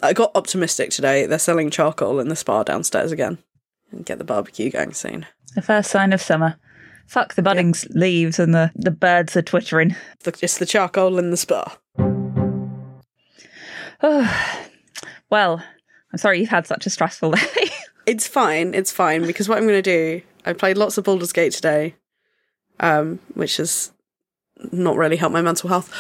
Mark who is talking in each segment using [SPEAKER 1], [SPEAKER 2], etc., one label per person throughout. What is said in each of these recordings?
[SPEAKER 1] I got optimistic today. They're selling charcoal in the spa downstairs again. And get the barbecue going soon.
[SPEAKER 2] The first sign of summer. Fuck the budding leaves and the birds are twittering.
[SPEAKER 1] It's the charcoal in the spa.
[SPEAKER 2] Oh, well, I'm sorry you've had such a stressful day.
[SPEAKER 1] It's fine, because what I'm going to do, I played lots of Baldur's Gate today, which has not really helped my mental health.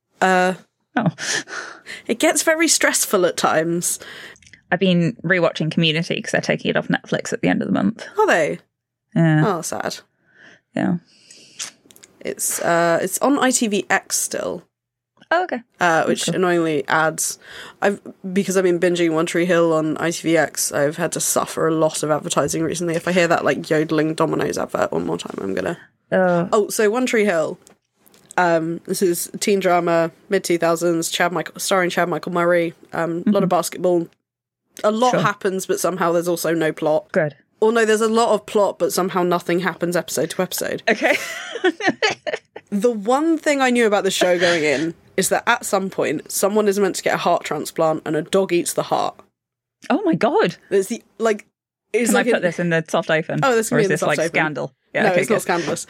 [SPEAKER 1] It gets very stressful at times.
[SPEAKER 2] I've been rewatching Community because they're taking it off Netflix at the end of the month.
[SPEAKER 1] Are they?
[SPEAKER 2] Yeah.
[SPEAKER 1] Oh, sad.
[SPEAKER 2] Yeah.
[SPEAKER 1] It's on ITVX still.
[SPEAKER 2] Oh, okay.
[SPEAKER 1] Which annoyingly adds... Because I've been binging One Tree Hill on ITVX, I've had to suffer a lot of advertising recently. If I hear that, like, yodeling Domino's advert one more time, I'm gonna... So One Tree Hill. This is a teen drama, mid-2000s, starring Chad Michael Murray. A lot of basketball. A lot happens, but somehow there's also no plot.
[SPEAKER 2] Good.
[SPEAKER 1] Or no, there's a lot of plot, but somehow nothing happens episode to episode.
[SPEAKER 2] Okay.
[SPEAKER 1] The one thing I knew about the show going in is that at some point, someone is meant to get a heart transplant and a dog eats the heart.
[SPEAKER 2] Oh my god.
[SPEAKER 1] There's the, like... Can
[SPEAKER 2] I put this in the soft open?
[SPEAKER 1] Oh, this can be in the soft open.
[SPEAKER 2] Or is this, like, scandal? Yeah,
[SPEAKER 1] no,
[SPEAKER 2] okay,
[SPEAKER 1] it's not scandalous.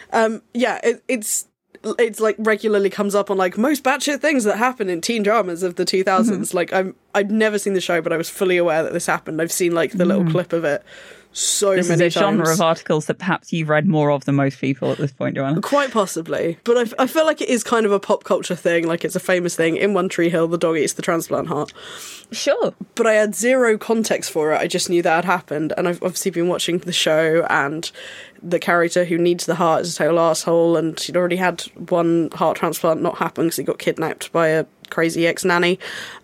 [SPEAKER 1] It's like regularly comes up on like most batshit things that happen in teen dramas of the 2000s. Like I'd never seen the show, but I was fully aware that this happened. I've seen like the little clip of it many times. This is a
[SPEAKER 2] genre of articles that perhaps you've read more of than most people at this point, Joanna.
[SPEAKER 1] Quite possibly. But I feel like it is kind of a pop culture thing. Like it's a famous thing. In One Tree Hill, the dog eats the transplant heart.
[SPEAKER 2] Sure.
[SPEAKER 1] But I had zero context for it. I just knew that had happened. And I've obviously been watching the show, and the character who needs the heart is a total arsehole, and she'd already had one heart transplant not happen because he got kidnapped by a crazy ex-nanny.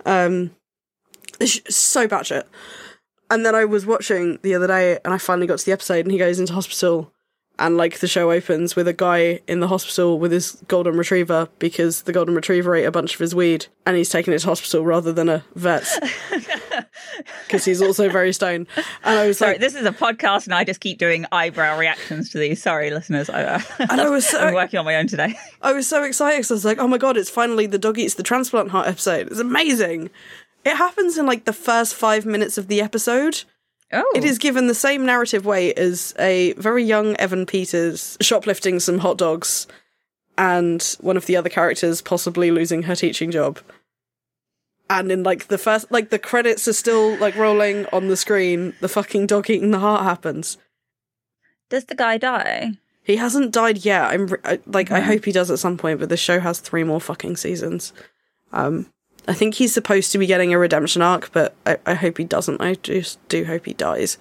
[SPEAKER 1] It's so batshit. And then I was watching the other day, and I finally got to the episode, and he goes into hospital, and like the show opens with a guy in the hospital with his golden retriever because the golden retriever ate a bunch of his weed, and he's taken it to hospital rather than a vet's because he's also very stoned. And I was
[SPEAKER 2] sorry,
[SPEAKER 1] like,
[SPEAKER 2] this is a podcast, and I just keep doing eyebrow reactions to these. Sorry, listeners.
[SPEAKER 1] And I was
[SPEAKER 2] I'm working on my own today.
[SPEAKER 1] I was so excited because I was like, oh my god, it's finally the dog eats the transplant heart episode. It's amazing. It happens in like the first 5 minutes of the episode.
[SPEAKER 2] Oh.
[SPEAKER 1] It is given the same narrative weight as a very young Evan Peters shoplifting some hot dogs and one of the other characters possibly losing her teaching job. And in like the first, like the credits are still like rolling on the screen, the fucking dog eating the heart happens.
[SPEAKER 2] Does the guy die?
[SPEAKER 1] He hasn't died yet. I hope he does at some point, but the show has 3 more fucking seasons. I think he's supposed to be getting a redemption arc, but I hope he doesn't. I just do hope he dies.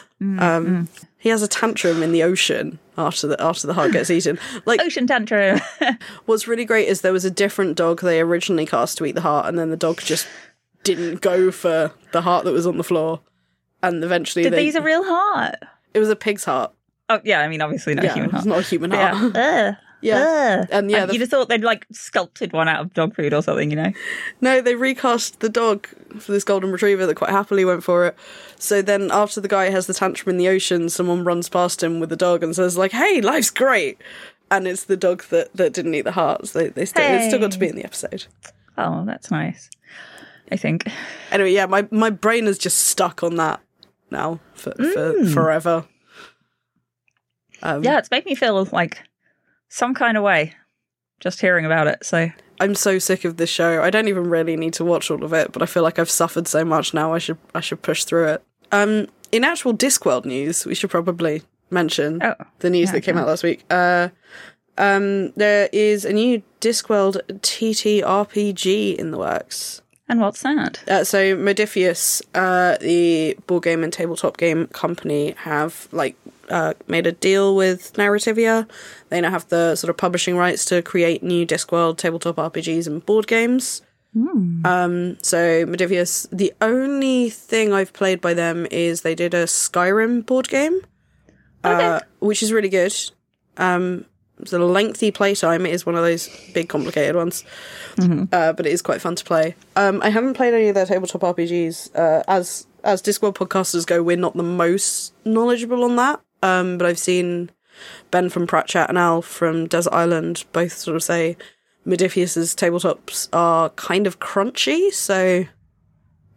[SPEAKER 1] He has a tantrum in the ocean after the heart gets eaten. Like
[SPEAKER 2] ocean tantrum.
[SPEAKER 1] What's really great is there was a different dog they originally cast to eat the heart, and then the dog just didn't go for the heart that was on the floor. And eventually
[SPEAKER 2] Did they use a real heart?
[SPEAKER 1] It was a pig's heart.
[SPEAKER 2] Oh, yeah, I mean, obviously not a human heart.
[SPEAKER 1] It's not a human heart.
[SPEAKER 2] Yeah.
[SPEAKER 1] Yeah. And
[SPEAKER 2] you'd have thought they'd like sculpted one out of dog food or something, you know?
[SPEAKER 1] No, they recast the dog for this golden retriever that quite happily went for it. So then after the guy has the tantrum in the ocean, someone runs past him with the dog and says like, hey, life's great. And it's the dog that didn't eat the hearts. They still got to be in the episode.
[SPEAKER 2] Oh, that's nice. I think.
[SPEAKER 1] Anyway, yeah, my brain is just stuck on that now for forever.
[SPEAKER 2] Yeah, it's made me feel like some kind of way just hearing about it. So
[SPEAKER 1] I'm so sick of this show. I don't even really need to watch all of it, but I feel like I've suffered so much now. I should push through it. In actual Discworld news, we should probably mention the news that came out last week. There is a new Discworld TTRPG in the works.
[SPEAKER 2] And what's that?
[SPEAKER 1] So Modiphius, the board game and tabletop game company, have made a deal with Narrativia. They now have the sort of publishing rights to create new Discworld tabletop RPGs and board games. So Modiphius, the only thing I've played by them is they did a Skyrim board game, which is really good. It's a lengthy playtime. It is one of those big, complicated ones. But it is quite fun to play. I haven't played any of their tabletop RPGs. As Discworld podcasters go, we're not the most knowledgeable on that. But I've seen Ben from Pratt Chat and Al from Desert Island both sort of say Modiphius's tabletops are kind of crunchy, so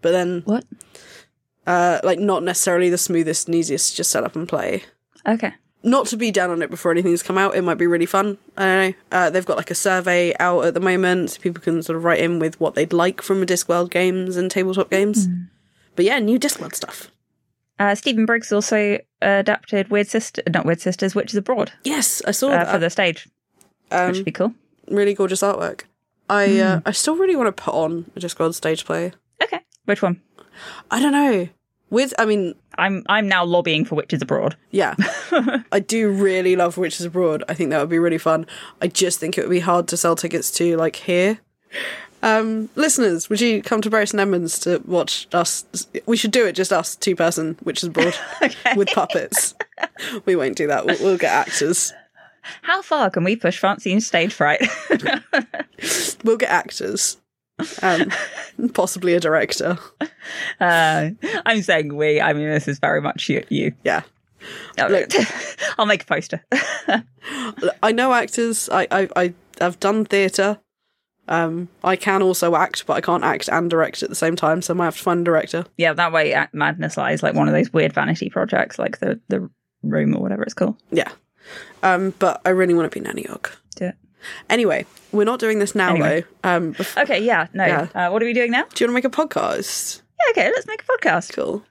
[SPEAKER 1] but then
[SPEAKER 2] What?
[SPEAKER 1] like not necessarily the smoothest and easiest to just set up and play.
[SPEAKER 2] Okay.
[SPEAKER 1] Not to be down on it before anything's come out, it might be really fun. I don't know. They've got like a survey out at the moment, so people can sort of write in with what they'd like from Discworld games and tabletop games. But yeah, new Discworld stuff.
[SPEAKER 2] Stephen Briggs also adapted Witches Abroad.
[SPEAKER 1] Yes, I saw that.
[SPEAKER 2] For the stage, which would be cool.
[SPEAKER 1] Really gorgeous artwork. I still really want to put on a Discworld stage play.
[SPEAKER 2] Okay. Which one?
[SPEAKER 1] I don't know.
[SPEAKER 2] I'm now lobbying for Witches Abroad.
[SPEAKER 1] Yeah. I do really love Witches Abroad. I think that would be really fun. I just think it would be hard to sell tickets to, like, here. Listeners, would you come to Bury St Edmunds to watch us? We should do it, just us, 2-person Witches Abroad with puppets. We won't do that. We'll get actors.
[SPEAKER 2] How far can we push Francine's stage fright?
[SPEAKER 1] We'll get actors. Possibly a director.
[SPEAKER 2] I'm saying we. I mean, this is very much you.
[SPEAKER 1] Yeah.
[SPEAKER 2] Look, I'll make a poster.
[SPEAKER 1] I know actors. I've done theatre. I can also act, but I can't act and direct at the same time, so I might have to find a director.
[SPEAKER 2] Yeah, that way Madness Lies, like one of those weird vanity projects, like the Room or whatever it's called.
[SPEAKER 1] Yeah. But I really want to be Nanny Ogg.
[SPEAKER 2] Do it.
[SPEAKER 1] Anyway, we're not doing this now, though.
[SPEAKER 2] Okay, yeah, no.
[SPEAKER 1] Yeah.
[SPEAKER 2] What are we doing now?
[SPEAKER 1] Do you want to make a podcast?
[SPEAKER 2] Yeah, okay, let's make a podcast.
[SPEAKER 1] Cool.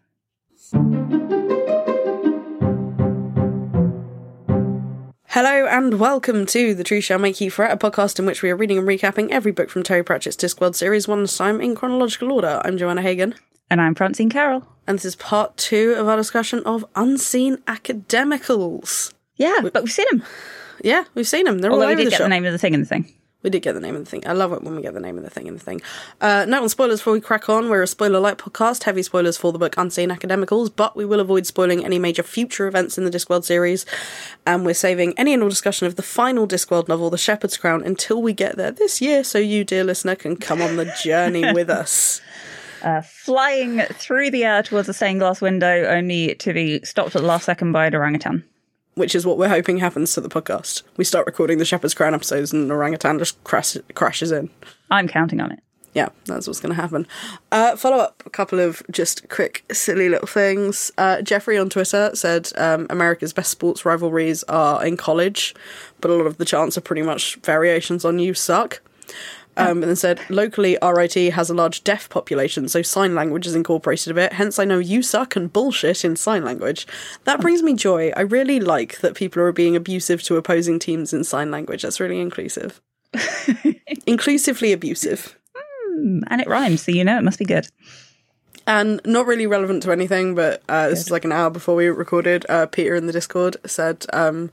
[SPEAKER 1] Hello and welcome to The Truth Shall Make You Fret, a podcast in which we are reading and recapping every book from Terry Pratchett's Discworld series one at a time in chronological order. I'm Joanna Hagan.
[SPEAKER 2] And I'm Francine Carroll.
[SPEAKER 1] And this is part 2 of our discussion of Unseen Academicals.
[SPEAKER 2] Yeah, but we've seen them.
[SPEAKER 1] Yeah, we've seen them. They're
[SPEAKER 2] Although
[SPEAKER 1] all over
[SPEAKER 2] we did
[SPEAKER 1] the
[SPEAKER 2] get
[SPEAKER 1] shop.
[SPEAKER 2] the name of the thing in the thing.
[SPEAKER 1] We did get the name of the thing. I love it when we get the name of the thing in the thing. Note on spoilers before we crack on. We're a spoiler-light podcast. Heavy spoilers for the book Unseen Academicals, but we will avoid spoiling any major future events in the Discworld series. And we're saving any and all discussion of the final Discworld novel, The Shepherd's Crown, until we get there this year, so you, dear listener, can come on the journey with us.
[SPEAKER 2] Flying through the air towards a stained glass window, only to be stopped at the last second by an orangutan.
[SPEAKER 1] Which is what we're hoping happens to the podcast. We start recording the Shepherd's Crown episodes and an orangutan just crashes in.
[SPEAKER 2] I'm counting on it.
[SPEAKER 1] Yeah, that's what's going to happen. Follow up a couple of just quick, silly little things. Jeffrey on Twitter said America's best sports rivalries are in college, but a lot of the chants are pretty much variations on "you suck." And then said, locally, RIT has a large deaf population, so sign language is incorporated a bit. Hence, I know you suck and bullshit in sign language. That brings me joy. I really like that people are being abusive to opposing teams in sign language. That's really inclusive. Inclusively abusive.
[SPEAKER 2] And it rhymes, so you know it must be good.
[SPEAKER 1] And not really relevant to anything, but this is like an hour before we recorded. Peter in the Discord said,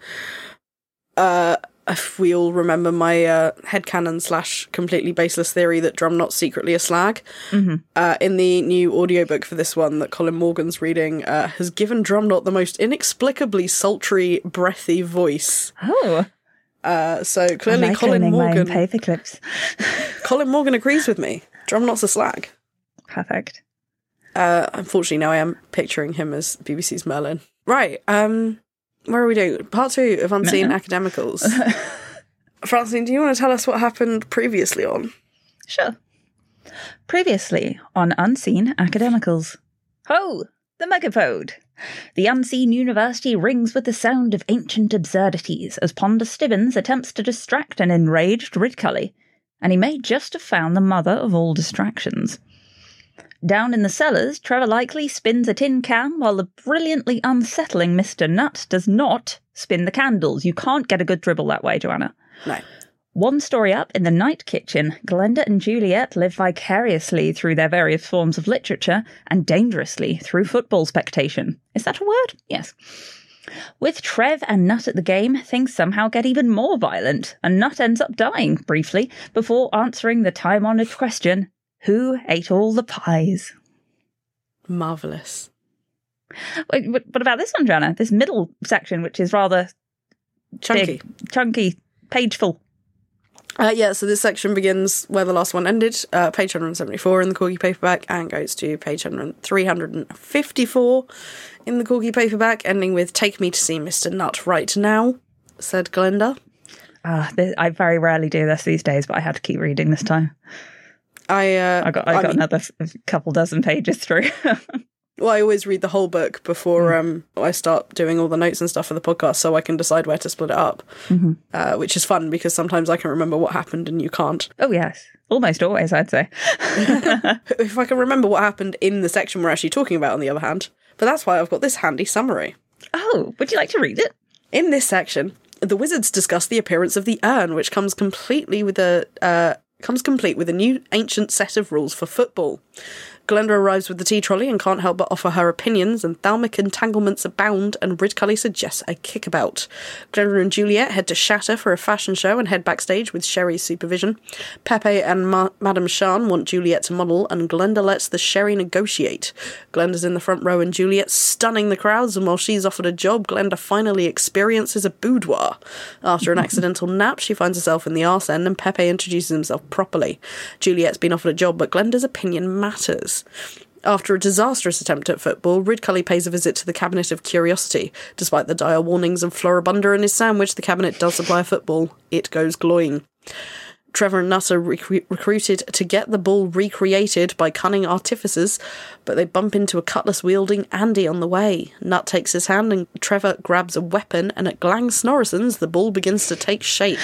[SPEAKER 1] if we all remember my headcanon / completely baseless theory that Drumknot's secretly a slag. Mm-hmm. In the new audiobook for this one that Colin Morgan's reading, has given Drumknot the most inexplicably sultry, breathy voice.
[SPEAKER 2] Oh.
[SPEAKER 1] So clearly Colin Morgan...
[SPEAKER 2] my own paperclips.
[SPEAKER 1] Colin Morgan agrees with me. Drumknot's a slag.
[SPEAKER 2] Perfect.
[SPEAKER 1] Unfortunately, now I am picturing him as BBC's Merlin. Right, where are we doing? Part 2 of Unseen Academicals. Francine, do you want to tell us what happened previously on?
[SPEAKER 2] Sure. Previously on Unseen Academicals. Ho! The Megapode! The unseen university rings with the sound of ancient absurdities as Ponder Stibbins attempts to distract an enraged Ridcully, and he may just have found the mother of all distractions. Down in the cellars, Trevor Likely spins a tin can while the brilliantly unsettling Mr. Nutt does not spin the candles. You can't get a good dribble that way, Joanna.
[SPEAKER 1] No.
[SPEAKER 2] One story up, in the night kitchen, Glenda and Juliet live vicariously through their various forms of literature and dangerously through football spectation. Is that a word? Yes. With Trev and Nutt at the game, things somehow get even more violent, and Nutt ends up dying, briefly, before answering the time-honoured question, who ate all the pies?
[SPEAKER 1] Marvellous.
[SPEAKER 2] Wait, what about this one, Joanna? This middle section, which is rather
[SPEAKER 1] Chunky.
[SPEAKER 2] big, chunky, pageful.
[SPEAKER 1] Yeah, so this section begins where the last one ended, page 174 in the Corgi paperback, and goes to page 354 in the Corgi paperback, ending with, "Take me to see Mr. Nutt right now," said Glenda.
[SPEAKER 2] I very rarely do this these days, but I had to keep reading this time. I got another couple dozen pages through.
[SPEAKER 1] Well, I always read the whole book before I start doing all the notes and stuff for the podcast, so I can decide where to split it up, which is fun because sometimes I can remember what happened and you can't.
[SPEAKER 2] Oh, yes. Almost always, I'd say.
[SPEAKER 1] If I can remember what happened in the section we're actually talking about, on the other hand. But that's why I've got this handy summary.
[SPEAKER 2] Oh, would you like to read it?
[SPEAKER 1] In this section, the wizards discuss the appearance of the urn, which comes complete with a new ancient set of rules for football. Glenda arrives with the tea trolley and can't help but offer her opinions, and thalmic entanglements abound, and Ridcully suggests a kickabout. Glenda and Juliet head to Shatter for a fashion show and head backstage with Sherry's supervision. Pepe and Madame Shan want Juliet to model, and Glenda lets the Sherry negotiate. Glenda's in the front row and Juliet's stunning the crowds, and while she's offered a job, Glenda finally experiences a boudoir. After an accidental nap, she finds herself in the arse end, and Pepe introduces himself properly. Juliet's been offered a job, but Glenda's opinion matters. After a disastrous attempt at football, Ridcully pays a visit to the Cabinet of Curiosity. Despite the dire warnings of Floribunda in his sandwich, the cabinet does supply a football. It goes glowing. Trevor and Nut are recruited to get the ball recreated by cunning artificers, but they bump into a cutlass-wielding Andy on the way. Nut takes his hand and Trevor grabs a weapon, and at Glang Snorrison's, the ball begins to take shape.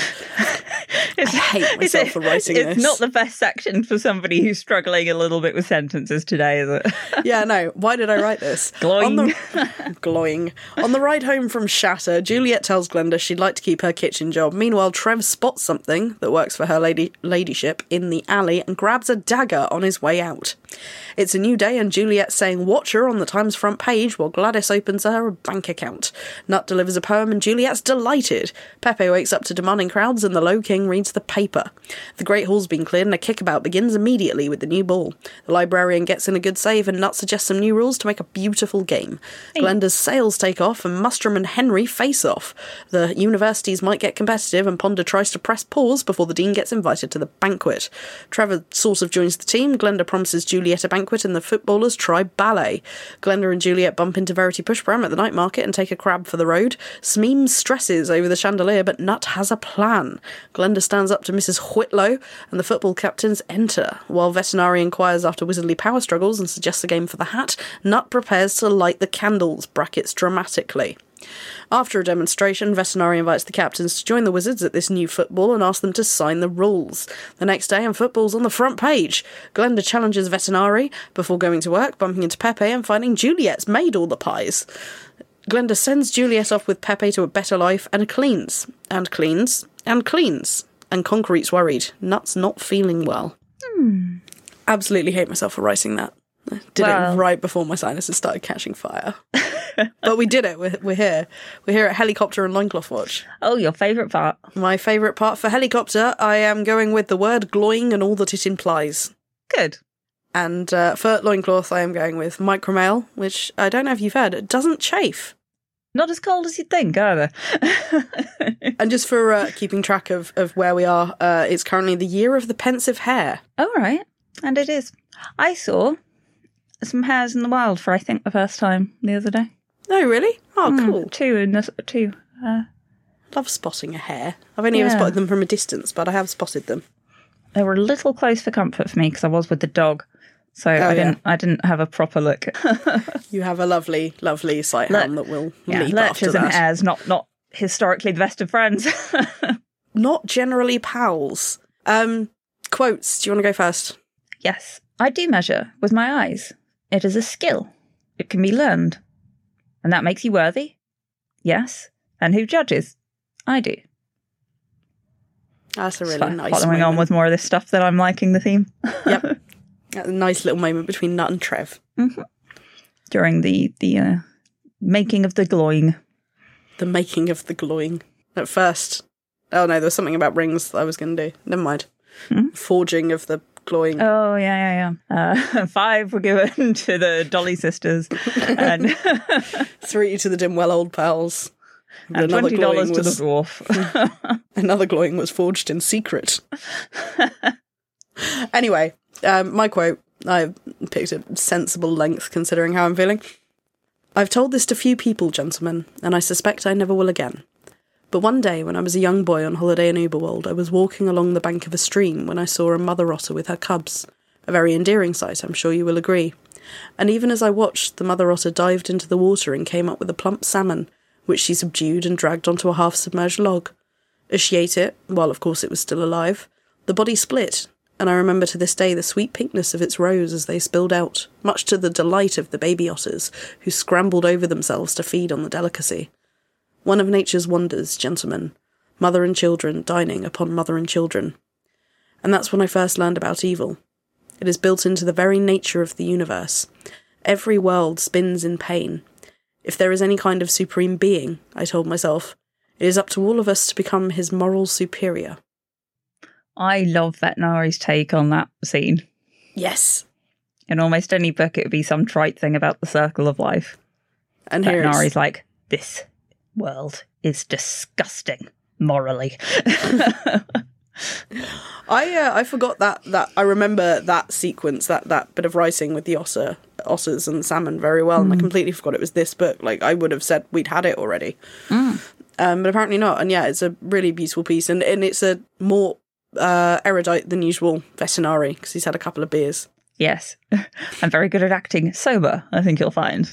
[SPEAKER 1] I hate myself for writing this.
[SPEAKER 2] It's not the best section for somebody who's struggling a little bit with sentences today, is it?
[SPEAKER 1] Yeah, no. Why did I write this?
[SPEAKER 2] Glowing.
[SPEAKER 1] Glowing. On the ride home from Shatter, Juliet tells Glenda she'd like to keep her kitchen job. Meanwhile, Trev spots something that works for her ladyship in the alley and grabs a dagger on his way out. It's a new day and Juliet's saying "watch her" on the Times front page while Gladys opens her a bank account. Nut delivers a poem and Juliet's delighted. Pepe wakes up to demanding crowds and the Low King reads the paper. The Great Hall's been cleared and a kickabout begins immediately with the new ball. The librarian gets in a good save and Nut suggests some new rules to make a beautiful game. Hey. Glenda's sails take off and Mustrum and Henry face off. The universities might get competitive and Ponder tries to press pause before the Dean gets invited to the banquet. Trevor sort of joins the team. Glenda promises Juliet a banquet and the footballers try ballet. Glenda and Juliet bump into Verity Pushbram at the night market and take a crab for the road. Smeem stresses over the chandelier, but Nut has a plan. Glenda stands up to Mrs. Whitlow and the football captains enter. While Vetinari inquires after wizardly power struggles and suggests a game for the hat, Nut prepares to light the candles, brackets dramatically. After a demonstration, Vetinari invites the captains to join the wizards at this new football and asks them to sign the rules. The next day, and football's on the front page. Glenda challenges Vetinari before going to work, bumping into Pepe and finding Juliet's made all the pies. Glenda sends Juliet off with Pepe to a better life and cleans, and cleans, and cleans. And Concrete's worried. Nut's not feeling well. Absolutely hate myself for writing that. I did it right before my sinuses started catching fire. But we did it. We're here. We're here at Helicopter and Loincloth Watch.
[SPEAKER 2] Oh, your favourite part.
[SPEAKER 1] My favourite part for Helicopter, I am going with the word glowing and all that it implies.
[SPEAKER 2] Good.
[SPEAKER 1] And for Loincloth, I am going with micromail, which I don't know if you've heard, it doesn't chafe.
[SPEAKER 2] Not as cold as you'd think, either.
[SPEAKER 1] And just for keeping track of where we are, it's currently the year of the pensive hare.
[SPEAKER 2] Oh, right. And it is. I saw some hares in the wild for, I think, the first time the other day.
[SPEAKER 1] Oh, really? Oh, cool.
[SPEAKER 2] Two.
[SPEAKER 1] Love spotting a hare. I've only ever spotted them from a distance, but I have spotted them.
[SPEAKER 2] They were a little close for comfort for me because I was with the dog. So I didn't have a proper look.
[SPEAKER 1] You have a lovely, lovely sighthound that will leap after
[SPEAKER 2] that. And hares, not historically the best of friends.
[SPEAKER 1] Not generally pals. Quotes. Do you want to go first?
[SPEAKER 2] Yes. I do measure with my eyes. It is a skill. It can be learned. And that makes you worthy? Yes. And who judges? I do.
[SPEAKER 1] That's a really nice
[SPEAKER 2] following
[SPEAKER 1] moment.
[SPEAKER 2] On with more of this stuff that I'm liking the theme.
[SPEAKER 1] Yep. A nice little moment between Nut and Trev.
[SPEAKER 2] Mm-hmm. During the making of the glowing.
[SPEAKER 1] The making of the glowing. At first. Oh no, there was something about rings that I was going to do. Never mind. Mm-hmm. Forging of the glowing.
[SPEAKER 2] Oh, yeah. 5 were given to the Dolly sisters. And
[SPEAKER 1] 3 to the Dimwell old pals.
[SPEAKER 2] And $20 to the dwarf.
[SPEAKER 1] Another glowing was forged in secret. Anyway, my quote, I picked a sensible length considering how I'm feeling. I've told this to few people, gentlemen, and I suspect I never will again. But one day, when I was a young boy on holiday in Uberworld, I was walking along the bank of a stream when I saw a mother otter with her cubs. A very endearing sight, I'm sure you will agree. And even as I watched, the mother otter dived into the water and came up with a plump salmon, which she subdued and dragged onto a half-submerged log. As she ate it, while of course it was still alive, the body split, and I remember to this day the sweet pinkness of its roes as they spilled out, much to the delight of the baby otters, who scrambled over themselves to feed on the delicacy. One of nature's wonders, gentlemen. Mother and children dining upon mother and children. And that's when I first learned about evil. It is built into the very nature of the universe. Every world spins in pain. If there is any kind of supreme being, I told myself, it is up to all of us to become his moral superior.
[SPEAKER 2] I love Vetinari's take on that scene.
[SPEAKER 1] Yes.
[SPEAKER 2] In almost any book, it would be some trite thing about the circle of life.
[SPEAKER 1] And here
[SPEAKER 2] Vetinari's like, this world is disgusting morally.
[SPEAKER 1] I forgot that I remember that sequence, that bit of writing with the otters and salmon very well, and I completely forgot it was this book. Like, I would have said we'd had it already. But apparently not. And yeah, it's a really beautiful piece, and it's a more erudite than usual Vetinari, because he's had a couple of beers.
[SPEAKER 2] Yes. I'm very good at acting sober, I think you'll find.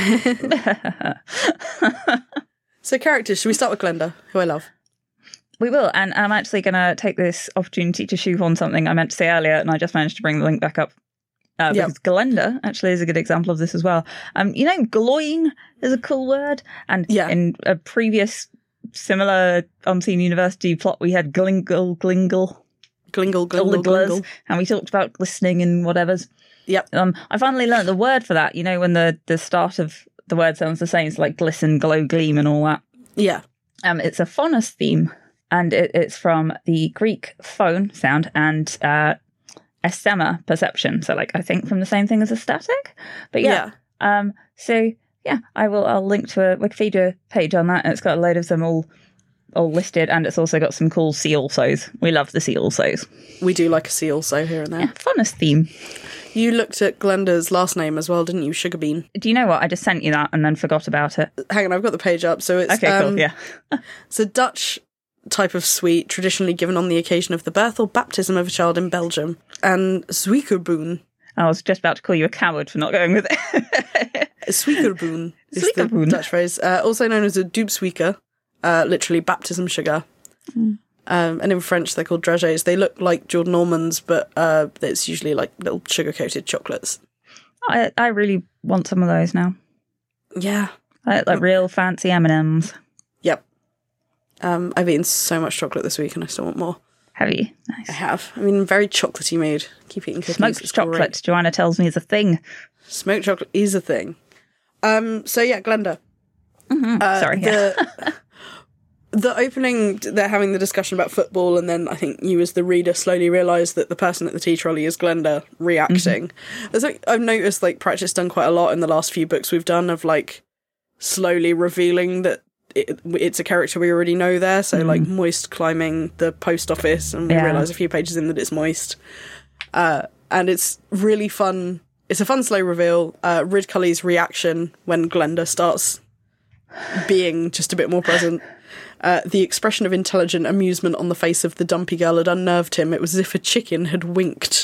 [SPEAKER 1] So characters, should we start with Glenda, who I love?
[SPEAKER 2] We will, and I'm actually going to take this opportunity to shoehorn something I meant to say earlier, and I just managed to bring the link back up. Because Glenda actually is a good example of this as well. Gloying is a cool word, and in a previous similar Unseen University plot, we had glingle, and we talked about glistening and whatever's.
[SPEAKER 1] Yep.
[SPEAKER 2] I finally learnt the word for that. You know, when the start of the word sounds the same, it's like glisten, glow, gleam, and all that.
[SPEAKER 1] Yeah.
[SPEAKER 2] It's a phonos theme, and it's from the Greek phone sound and ecema perception. So, I think from the same thing as aesthetic. But I'll link to a Wikipedia page on that, and it's got a load of them all listed, and it's also got some cool sea alsos. We love the sea alsos.
[SPEAKER 1] We do like a sea also here and there.
[SPEAKER 2] Yeah, phonos theme.
[SPEAKER 1] You looked at Glenda's last name as well, didn't you? Sugarbean.
[SPEAKER 2] Do you know what? I just sent you that and then forgot about it.
[SPEAKER 1] Hang on, I've got the page up. So it's
[SPEAKER 2] okay, cool, yeah.
[SPEAKER 1] It's a Dutch type of sweet traditionally given on the occasion of the birth or baptism of a child in Belgium. And Suikerboen.
[SPEAKER 2] I was just about to call you a coward for not going with it.
[SPEAKER 1] Suikerboen is the Dutch phrase. Also known as a doopsweeker, literally baptism sugar. And in French, they're called dragées. They look like Jordan almonds, but it's usually like little sugar-coated chocolates.
[SPEAKER 2] I really want some of those now.
[SPEAKER 1] Yeah.
[SPEAKER 2] Like real fancy M&Ms.
[SPEAKER 1] Yep. I've eaten so much chocolate this week and I still want more.
[SPEAKER 2] Have you? Nice.
[SPEAKER 1] I have. I mean, very chocolatey mood. Keep eating cookies.
[SPEAKER 2] Smoked chocolate, Joanna tells me, is a thing.
[SPEAKER 1] Smoked chocolate is a thing. So yeah, Glenda.
[SPEAKER 2] Sorry.
[SPEAKER 1] The opening, they're having the discussion about football, and then I think you as the reader slowly realise that the person at the tea trolley is Glenda reacting. I've noticed Pratchett's done quite a lot in the last few books we've done of slowly revealing that it's a character we already know there. So Moist climbing the post office, and we realise a few pages in that it's Moist. And it's really fun. It's a fun slow reveal. Ridcully's reaction when Glenda starts being just a bit more present. The expression of intelligent amusement on the face of the dumpy girl had unnerved him. It was as if a chicken had winked.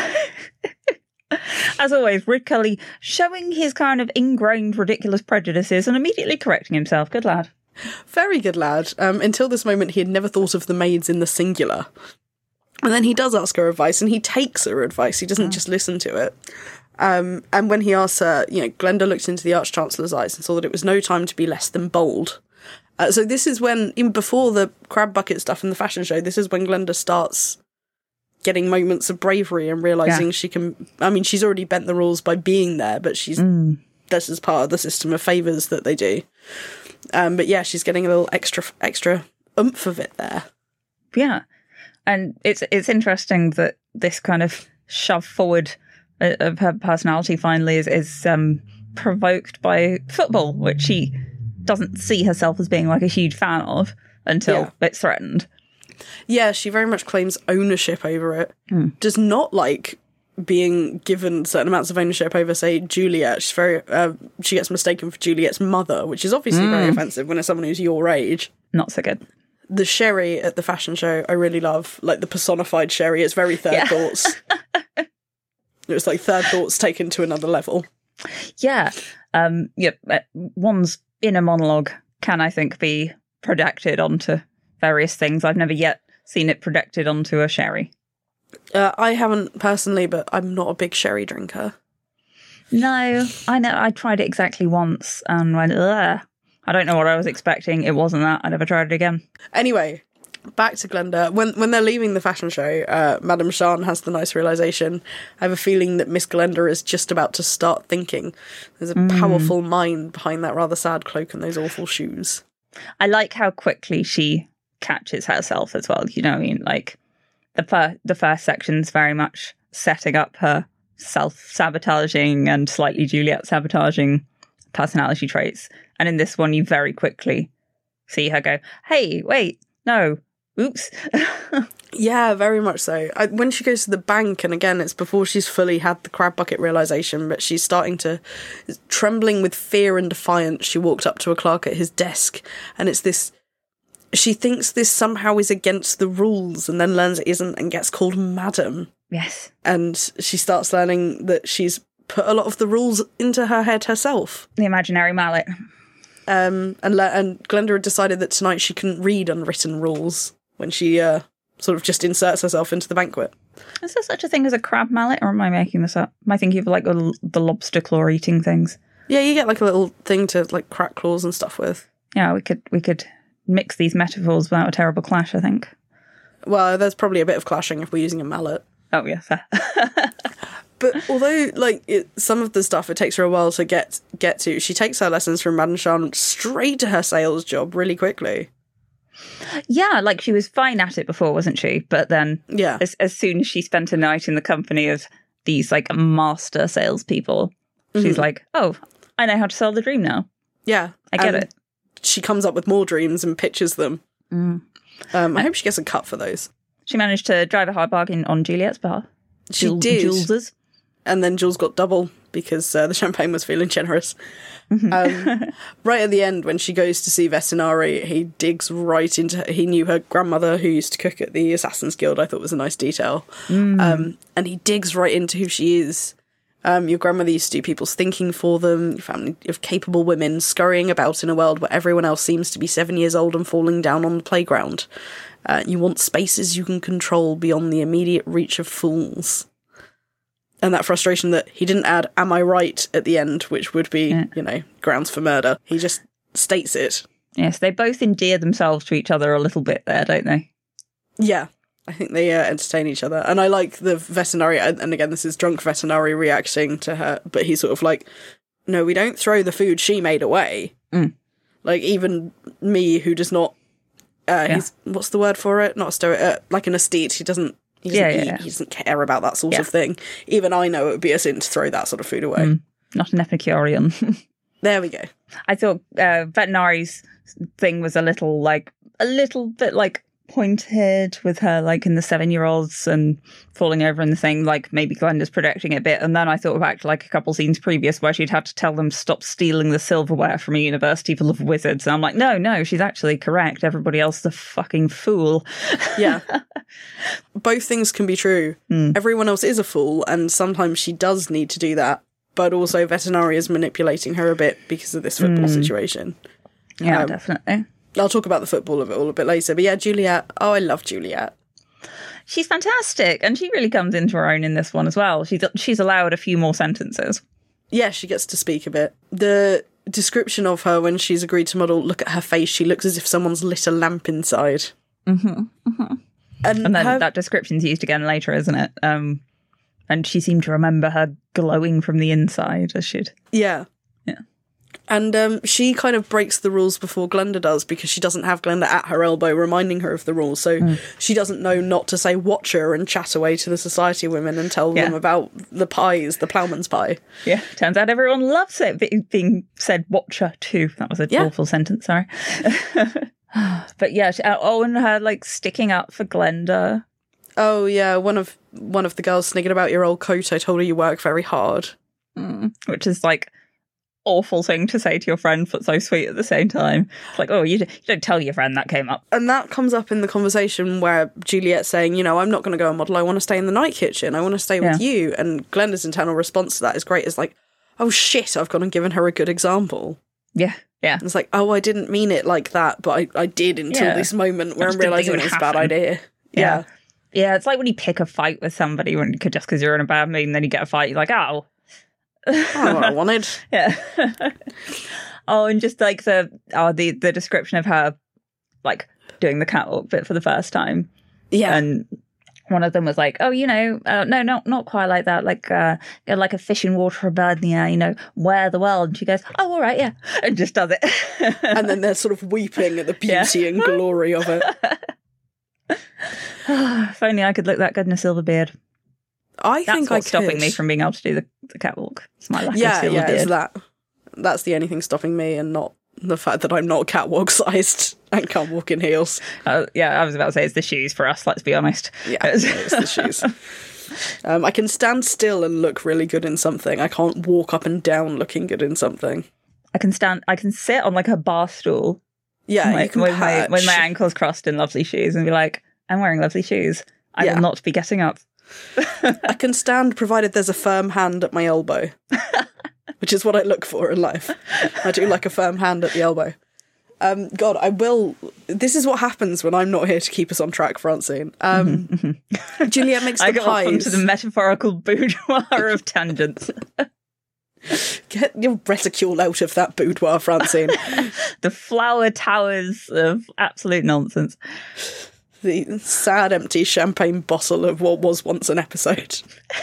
[SPEAKER 2] As always, Ridcully showing his kind of ingrained ridiculous prejudices and immediately correcting himself. Good lad.
[SPEAKER 1] Very good lad. Until this moment, he had never thought of the maids in the singular. And then he does ask her advice, and he takes her advice. He doesn't just listen to it. And when he asks her, Glenda looked into the Arch-Chancellor's eyes and saw that it was no time to be less than bold. So this is when, even before the crab bucket stuff in the fashion show, this is when Glenda starts getting moments of bravery and realising she can... I mean, she's already bent the rules by being there, but this is part of the system of favours that they do. But yeah, she's getting a little extra oomph of it there.
[SPEAKER 2] Yeah. And it's interesting that this kind of shove forward of her personality finally is provoked by football, which she doesn't see herself as being a huge fan of until it's threatened.
[SPEAKER 1] Yeah, she very much claims ownership over it. Does not like being given certain amounts of ownership over, say, Juliet. She's very, she gets mistaken for Juliet's mother, which is obviously very offensive when it's someone who's your age.
[SPEAKER 2] Not so good.
[SPEAKER 1] The Sherry at the fashion show, I really love. Like, the personified Sherry. It's very Third Thoughts. It's like Third Thoughts taken to another level.
[SPEAKER 2] Yeah. One's inner monologue can, I think, be projected onto various things. I've never yet seen it projected onto a Sherry.
[SPEAKER 1] I haven't personally, but I'm not a big Sherry drinker.
[SPEAKER 2] No, I know. I tried it exactly once and went, ugh. I don't know what I was expecting. It wasn't that. I never tried it again.
[SPEAKER 1] Anyway, back to Glenda. When they're leaving the fashion show, Madame Shan has the nice realisation. I have a feeling that Miss Glenda is just about to start thinking. There's a powerful mind behind that rather sad cloak and those awful shoes.
[SPEAKER 2] I like how quickly she catches herself as well. You know what I mean? Like, the first section's very much setting up her self-sabotaging and slightly Juliet-sabotaging personality traits. And in this one, you very quickly see her go, hey, wait, no, oops.
[SPEAKER 1] Yeah, very much so. When she goes to the bank, and again, it's before she's fully had the crab bucket realisation, but she's starting to, trembling with fear and defiance, she walked up to a clerk at his desk, and it's this, she thinks this somehow is against the rules, and then learns it isn't, and gets called Madam.
[SPEAKER 2] Yes.
[SPEAKER 1] And she starts learning that she's put a lot of the rules into her head herself.
[SPEAKER 2] The imaginary mallet.
[SPEAKER 1] And Glenda had decided that tonight she couldn't read unwritten rules when she sort of just inserts herself into the banquet.
[SPEAKER 2] Is there such a thing as a crab mallet, or am I making this up? Am I thinking of like the lobster claw eating things?
[SPEAKER 1] Yeah, you get like a little thing to like crack claws and stuff with.
[SPEAKER 2] Yeah, we could mix these metaphors without a terrible clash, I think.
[SPEAKER 1] Well, there's probably a bit of clashing if we're using a mallet.
[SPEAKER 2] Oh, yeah, fair.
[SPEAKER 1] But although, like, some of the stuff it takes her a while to get to, she takes her lessons from Madame Shan straight to her sales job really quickly.
[SPEAKER 2] Yeah, like, she was fine at it before, wasn't she? But then,
[SPEAKER 1] yeah,
[SPEAKER 2] as soon as she spent a night in the company of these, like, master salespeople, she's like, oh, I know how to sell the dream now.
[SPEAKER 1] Yeah.
[SPEAKER 2] I get it.
[SPEAKER 1] She comes up with more dreams and pitches them. I hope she gets a cut for those.
[SPEAKER 2] She managed to drive a hard bargain on Juliet's behalf.
[SPEAKER 1] She did.
[SPEAKER 2] Jules's.
[SPEAKER 1] And then Jules got double because the champagne was feeling generous. Right at the end, when she goes to see Vetinari, he digs right into her. He knew her grandmother who used to cook at the Assassin's Guild. I thought was a nice detail. And he digs right into who she is. Your grandmother used to do people's thinking for them, your family of capable women scurrying about in a world where everyone else seems to be 7 years old and falling down on the playground. You want spaces you can control beyond the immediate reach of fools. And that frustration that he didn't add, am I right, at the end, which would be, grounds for murder. He just states it.
[SPEAKER 2] Yes, they both endear themselves to each other a little bit there, don't they?
[SPEAKER 1] Yeah, I think they entertain each other. And I like the Vetinari, and again, this is drunk Vetinari reacting to her, but he's sort of like, no, we don't throw the food she made away. Like, even me, who does not, he's, what's the word for it? Not a stoic, like an aesthete, he doesn't eat, he doesn't care about that sort of thing. Even I know it would be a sin to throw that sort of food away.
[SPEAKER 2] Not an Epicurean.
[SPEAKER 1] There we go.
[SPEAKER 2] I thought Vetinari's thing was a little bit like pointed with her, like in the 7-year-olds and falling over in the thing, like maybe Glenda's projecting it a bit. And then I thought back to like a couple scenes previous where she'd had to tell them to stop stealing the silverware from a university full of wizards. And I'm like, no, she's actually correct. Everybody else is a fucking fool.
[SPEAKER 1] Yeah. Both things can be true. Everyone else is a fool, and sometimes she does need to do that. But also Vetinari is manipulating her a bit because of this football situation.
[SPEAKER 2] Yeah, definitely.
[SPEAKER 1] I'll talk about the football of it all a bit later. But yeah, Juliet. Oh, I love Juliet.
[SPEAKER 2] She's fantastic. And she really comes into her own in this one as well. She's allowed a few more sentences.
[SPEAKER 1] Yeah, she gets to speak a bit. The description of her when she's agreed to model, look at her face. She looks as if someone's lit a lamp inside. And
[SPEAKER 2] then that description's used again later, isn't it? And she seemed to remember her glowing from the inside as she'd...
[SPEAKER 1] Yeah.
[SPEAKER 2] Yeah.
[SPEAKER 1] And she kind of breaks the rules before Glenda does, because she doesn't have Glenda at her elbow reminding her of the rules. So she doesn't know not to say watcher and chat away to the society women and tell them about the pies, the ploughman's pie.
[SPEAKER 2] Yeah, turns out everyone loves it being said watcher too. That was an awful sentence, sorry. But yeah, and her like sticking up for Glenda.
[SPEAKER 1] Oh yeah, one of the girls sniggering about your old coat. I told her you work very hard.
[SPEAKER 2] Which is like awful thing to say to your friend, but so sweet at the same time. It's like, oh, you don't tell your friend that came up.
[SPEAKER 1] And that comes up in the conversation where Juliet's saying, I'm not going to go and model. I want to stay in the night kitchen. I want to stay with you. And Glenda's internal response to that is great. It's like, oh shit, I've gone and given her a good example.
[SPEAKER 2] Yeah.
[SPEAKER 1] It's like, oh, I didn't mean it like that, but I did until this moment where I'm realising it was a bad idea. Yeah.
[SPEAKER 2] Yeah, it's like when you pick a fight with somebody just because you're in a bad mood and then you get a fight, you're like, oh.
[SPEAKER 1] That's what I wanted.
[SPEAKER 2] Yeah. Oh, and just like the description of her like doing the catwalk bit for the first time.
[SPEAKER 1] Yeah.
[SPEAKER 2] And one of them was like, oh, no, not quite like that. Like a fish in water, a bird in the air, where the world. And she goes, oh, all right, yeah. And just does it.
[SPEAKER 1] And then they're sort of weeping at the beauty and glory of it.
[SPEAKER 2] If only I could look that good in a silver beard.
[SPEAKER 1] I think
[SPEAKER 2] That's what's stopping me from being able to do the catwalk. It's my lack of silver beard.
[SPEAKER 1] It's that. That's the only thing stopping me, and not the fact that I'm not catwalk-sized and can't walk in heels.
[SPEAKER 2] Yeah, I was about to say it's the shoes for us, let's be honest.
[SPEAKER 1] Yeah, it's the shoes. I can stand still and look really good in something. I can't walk up and down looking good in something.
[SPEAKER 2] I can sit on like a bar stool.
[SPEAKER 1] Yeah, you can
[SPEAKER 2] with my ankles crossed in lovely shoes and be like, I'm wearing lovely shoes. I will not be getting up.
[SPEAKER 1] I can stand provided there's a firm hand at my elbow, which is what I look for in life. I do like a firm hand at the elbow. God, I will. This is what happens when I'm not here to keep us on track, Francine. Juliet makes the pies. I got off
[SPEAKER 2] onto the metaphorical boudoir of tangents.
[SPEAKER 1] Get your reticule out of that boudoir, Francine.
[SPEAKER 2] The flower towers of absolute nonsense.
[SPEAKER 1] The sad, empty champagne bottle of what was once an episode.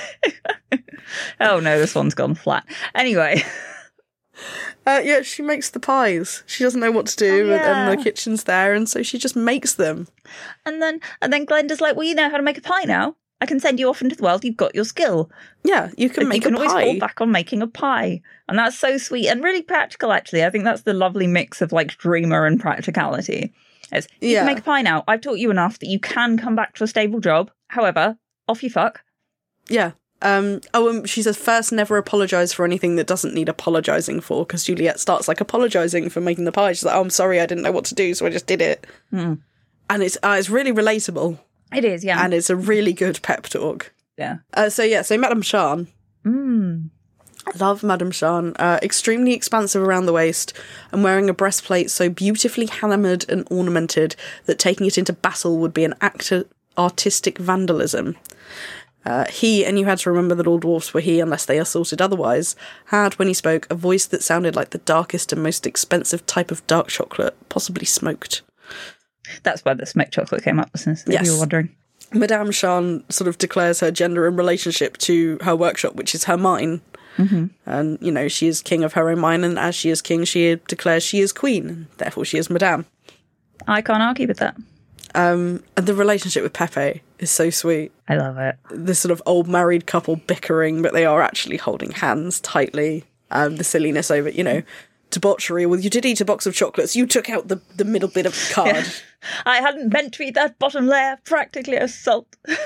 [SPEAKER 2] Oh no, this one's gone flat. Anyway.
[SPEAKER 1] Yeah, she makes the pies. She doesn't know what to do, and the kitchen's there, and so she just makes them.
[SPEAKER 2] And then Glenda's like, well, you know how to make a pie now. I can send you off into the world. You've got your skill.
[SPEAKER 1] Yeah, you can make a pie. You can
[SPEAKER 2] always fall back on making a pie. And that's so sweet and really practical, actually. I think that's the lovely mix of like dreamer and practicality. You can make a pie now. I've taught you enough that you can come back to a stable job. However, off you fuck.
[SPEAKER 1] Yeah. She says, first, never apologise for anything that doesn't need apologising for, because Juliet starts like apologising for making the pie. She's like, oh, I'm sorry, I didn't know what to do, so I just did it. And it's really relatable.
[SPEAKER 2] It is, yeah.
[SPEAKER 1] And it's a really good pep talk.
[SPEAKER 2] Yeah.
[SPEAKER 1] So Madame Shan. Love Madame Shan. Extremely expansive around the waist and wearing a breastplate so beautifully hammered and ornamented that taking it into battle would be an act of artistic vandalism. And you had to remember that all dwarfs were he unless they assaulted otherwise, had, when he spoke, a voice that sounded like the darkest and most expensive type of dark chocolate, possibly smoked. That's
[SPEAKER 2] where the smoked chocolate came up, if you were wondering.
[SPEAKER 1] Madame Shan sort of declares her gender in relationship to her workshop, which is her mine. And, she is king of her own mine, and as she is king, she declares she is queen, and therefore she is Madame.
[SPEAKER 2] I can't argue with that.
[SPEAKER 1] And the relationship with Pepe is so sweet.
[SPEAKER 2] I love it.
[SPEAKER 1] This sort of old married couple bickering, but they are actually holding hands tightly. The silliness over, debauchery. Well, you did eat a box of chocolates. You took out the middle bit of the card.
[SPEAKER 2] I hadn't meant to eat that bottom layer. Practically assault.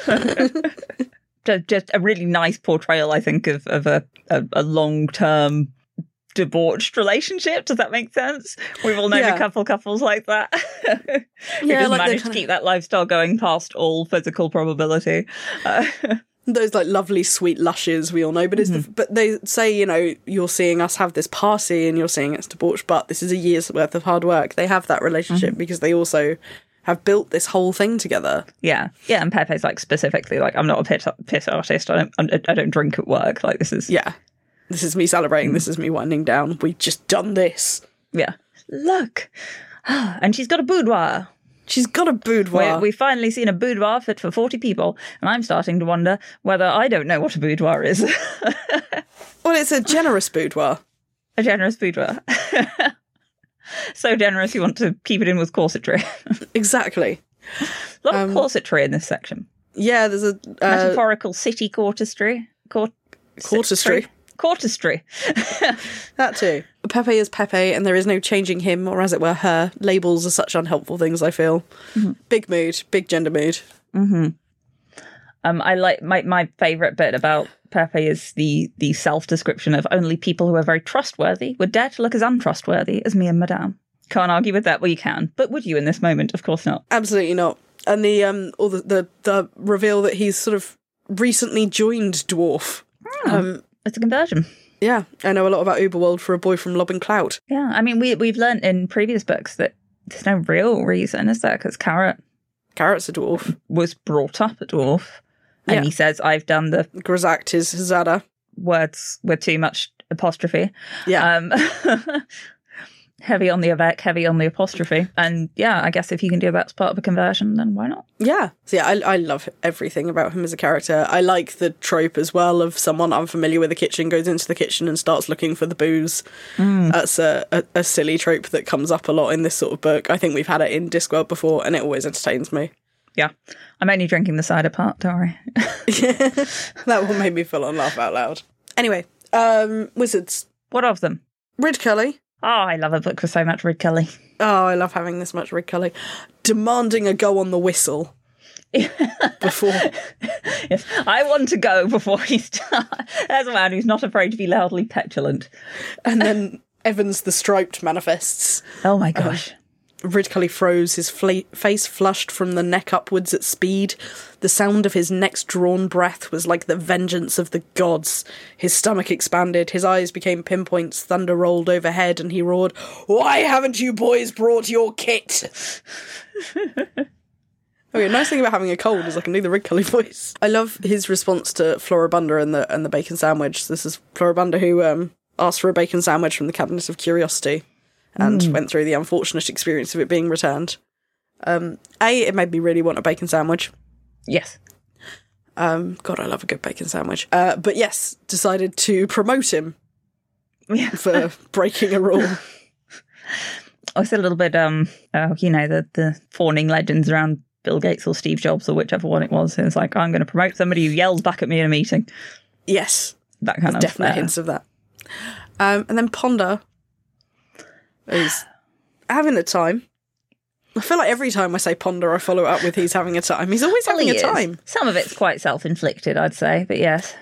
[SPEAKER 2] Just a really nice portrayal, I think, of a long-term debauched relationship. Does that make sense? We've all known a couple couples like that. Who just managed to keep that lifestyle going past all physical probability.
[SPEAKER 1] Those lovely sweet lushes we all know, but but they say, you're seeing us have this party and you're seeing it's debauched, but this is a year's worth of hard work. They have that relationship because they also have built this whole thing together.
[SPEAKER 2] Yeah, and Pepe's specifically I'm not a piss artist. I don't drink at work. This is
[SPEAKER 1] this is me celebrating. This is me winding down. We've just done this.
[SPEAKER 2] Yeah, look, and she's got a boudoir.
[SPEAKER 1] She's got a boudoir.
[SPEAKER 2] We've finally seen a boudoir fit for 40 people, and I'm starting to wonder whether I don't know what a boudoir is.
[SPEAKER 1] Well, it's a generous boudoir.
[SPEAKER 2] A generous boudoir. So generous you want to keep it in with corsetry.
[SPEAKER 1] Exactly.
[SPEAKER 2] A lot of corsetry in this section.
[SPEAKER 1] Yeah, there's a...
[SPEAKER 2] metaphorical city courtesry.
[SPEAKER 1] Courtesry.
[SPEAKER 2] Courtesry.
[SPEAKER 1] That too. Pepe is Pepe, and there is no changing him, or as it were her. Labels are such unhelpful things, I feel. Big mood, big gender mood.
[SPEAKER 2] I like my favourite bit about Pepe is the self-description of only people who are very trustworthy would dare to look as untrustworthy as me and Madame. Can't argue with that. Well, you can, but would you in this moment? Of course not.
[SPEAKER 1] Absolutely not. And the reveal that he's sort of recently joined Dwarf.
[SPEAKER 2] It's a conversion.
[SPEAKER 1] Yeah, I know a lot about Uberworld for a boy from Lob and Clout.
[SPEAKER 2] Yeah, I mean, we've learnt in previous books that there's no real reason, is there? Because Carrot's
[SPEAKER 1] a dwarf.
[SPEAKER 2] Was brought up a dwarf. And he says, I've done the...
[SPEAKER 1] Grazakt is Zada.
[SPEAKER 2] Words with too much apostrophe.
[SPEAKER 1] Yeah.
[SPEAKER 2] Heavy on the avec, heavy on the apostrophe. And yeah, I guess if you can do that as part of a conversion, then why not?
[SPEAKER 1] Yeah. So yeah, I love everything about him as a character. I like the trope as well of someone unfamiliar with the kitchen goes into the kitchen and starts looking for the booze. That's a silly trope that comes up a lot in this sort of book. I think we've had it in Discworld before and it always entertains me.
[SPEAKER 2] Yeah. I'm only drinking the cider part, don't worry.
[SPEAKER 1] That will make me full on laugh out loud. Anyway, Wizards.
[SPEAKER 2] What of them?
[SPEAKER 1] Ridcully.
[SPEAKER 2] Oh, I love a book with so much Ridcully.
[SPEAKER 1] Oh, I love having this much Ridcully. Demanding a go on the whistle. Before.
[SPEAKER 2] Yes, I want to go before he starts. There's a man who's not afraid to be loudly petulant.
[SPEAKER 1] And then Evans the Striped manifests.
[SPEAKER 2] Oh my gosh.
[SPEAKER 1] Ridcully froze, his face flushed from the neck upwards at speed. The sound of his next drawn breath was like the vengeance of the gods. His stomach expanded, his eyes became pinpoints, thunder rolled overhead, and he roared, "Why haven't you boys brought your kit?" Okay, nice thing about having a cold is I can do the Ridcully voice. I love his response to Floribunda and the bacon sandwich. This is Floribunda who asked for a bacon sandwich from the Cabinet of Curiosity. And went through the unfortunate experience of it being returned. It made me really want a bacon sandwich.
[SPEAKER 2] Yes.
[SPEAKER 1] God, I love a good bacon sandwich. But yes, decided to promote him for breaking a rule.
[SPEAKER 2] Also a little bit, the fawning legends around Bill Gates or Steve Jobs or whichever one it was. It was like, I'm going to promote somebody who yelled back at me in a meeting.
[SPEAKER 1] Yes.
[SPEAKER 2] That kind of
[SPEAKER 1] definite hints of that. And then Ponder is having a time. I feel like every time I say Ponder, I follow up with he's having a time. He's always having a time.
[SPEAKER 2] Some of it's quite self-inflicted, I'd say, but yes.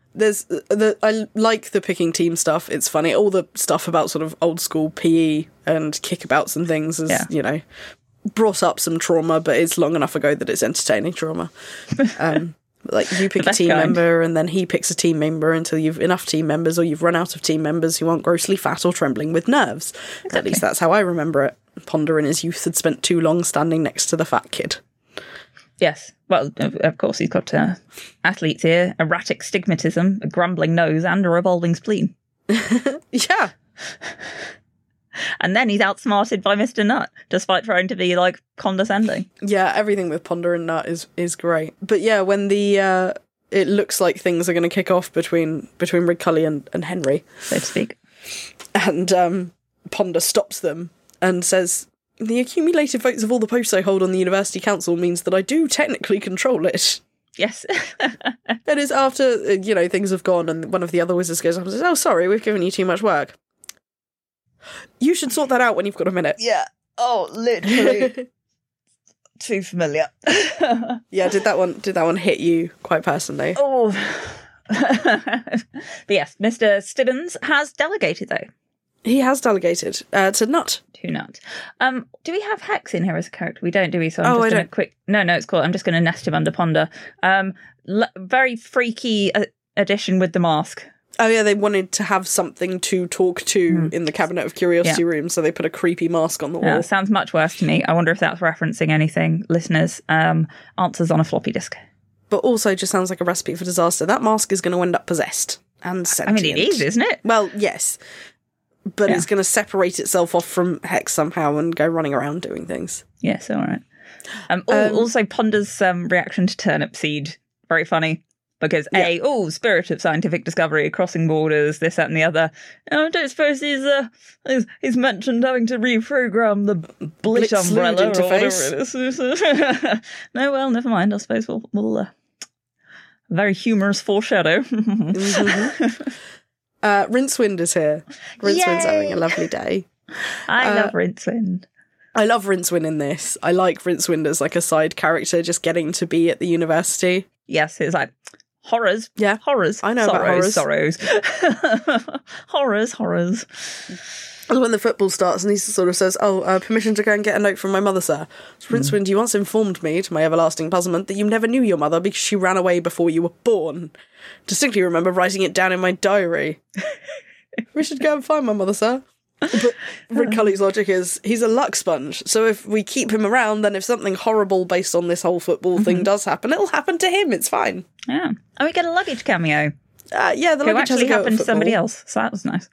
[SPEAKER 1] I like the picking team stuff. It's funny. All the stuff about sort of old school PE and kickabouts and things is, brought up some trauma, but it's long enough ago that it's entertaining trauma. Like you pick a team member and then he picks a team member until you've enough team members or you've run out of team members who aren't grossly fat or trembling with nerves. Exactly. At least that's how I remember it. Ponder in his youth had spent too long standing next to the fat kid.
[SPEAKER 2] Yes. Well, of course, he's got athlete's ear, erratic stigmatism, a grumbling nose, and a revolving spleen.
[SPEAKER 1] Yeah.
[SPEAKER 2] And then he's outsmarted by Mr. Nut, despite trying to be, like, condescending.
[SPEAKER 1] Yeah, everything with Ponder and Nut is great. But yeah, when it looks like things are going to kick off between Ridcully and Henry,
[SPEAKER 2] so to speak.
[SPEAKER 1] And Ponder stops them and says, "The accumulated votes of all the posts I hold on the University Council means that I do technically control it."
[SPEAKER 2] Yes.
[SPEAKER 1] It is after, things have gone and one of the other wizards goes up and says, "Oh, sorry, we've given you too much work. You should sort that out when you've got a minute."
[SPEAKER 2] Yeah. Oh, literally. Too familiar.
[SPEAKER 1] Yeah, did that one hit you quite personally?
[SPEAKER 2] Oh. But yes, Mr. Stibbons has delegated, though.
[SPEAKER 1] He has delegated to Nut.
[SPEAKER 2] To Nut. Do we have Hex in here as a character? We don't, do we? So I'm just going to No, it's cool. I'm just going to nest him under Ponder. Very freaky addition with the mask.
[SPEAKER 1] Oh yeah, they wanted to have something to talk to in the Cabinet of Curiosity room, so they put a creepy mask on the wall.
[SPEAKER 2] Yeah, sounds much worse to me. I wonder if that's referencing anything. Listeners, answers on a floppy disk.
[SPEAKER 1] But also just sounds like a recipe for disaster. That mask is going to end up possessed and sentient.
[SPEAKER 2] I mean, it is, isn't it?
[SPEAKER 1] Well, yes. But it's going to separate itself off from Hex somehow and go running around doing things.
[SPEAKER 2] Yes, all right. Also, Ponder's reaction to turnip seed, very funny. Because spirit of scientific discovery, crossing borders, this, that, and the other. I don't suppose he's mentioned having to reprogram the Blitz umbrella interface. Or whatever it is. No, well, never mind. I suppose we'll very humorous foreshadow.
[SPEAKER 1] Rincewind is here. Rincewind's having a lovely day.
[SPEAKER 2] I love Rincewind.
[SPEAKER 1] I love Rincewind in this. I like Rincewind as like a side character, just getting to be at the university.
[SPEAKER 2] Yes, it's like horrors.
[SPEAKER 1] Yeah,
[SPEAKER 2] horrors.
[SPEAKER 1] I know about horrors.
[SPEAKER 2] Sorrows. horrors.
[SPEAKER 1] And when the football starts and he sort of says, permission to go and get a note from my mother, sir. Prince Wind, you once informed me, to my everlasting puzzlement, that you never knew your mother because she ran away before you were born. Distinctly remember writing it down in my diary. We should go and find my mother, sir. But Ridcully's logic is, he's a luck sponge, so if we keep him around, then if something horrible based on this whole football thing does happen, it'll happen to him, it's fine.
[SPEAKER 2] Yeah. And we get a luggage cameo.
[SPEAKER 1] Yeah, the luggage
[SPEAKER 2] actually
[SPEAKER 1] has
[SPEAKER 2] happened to somebody else, so that was nice.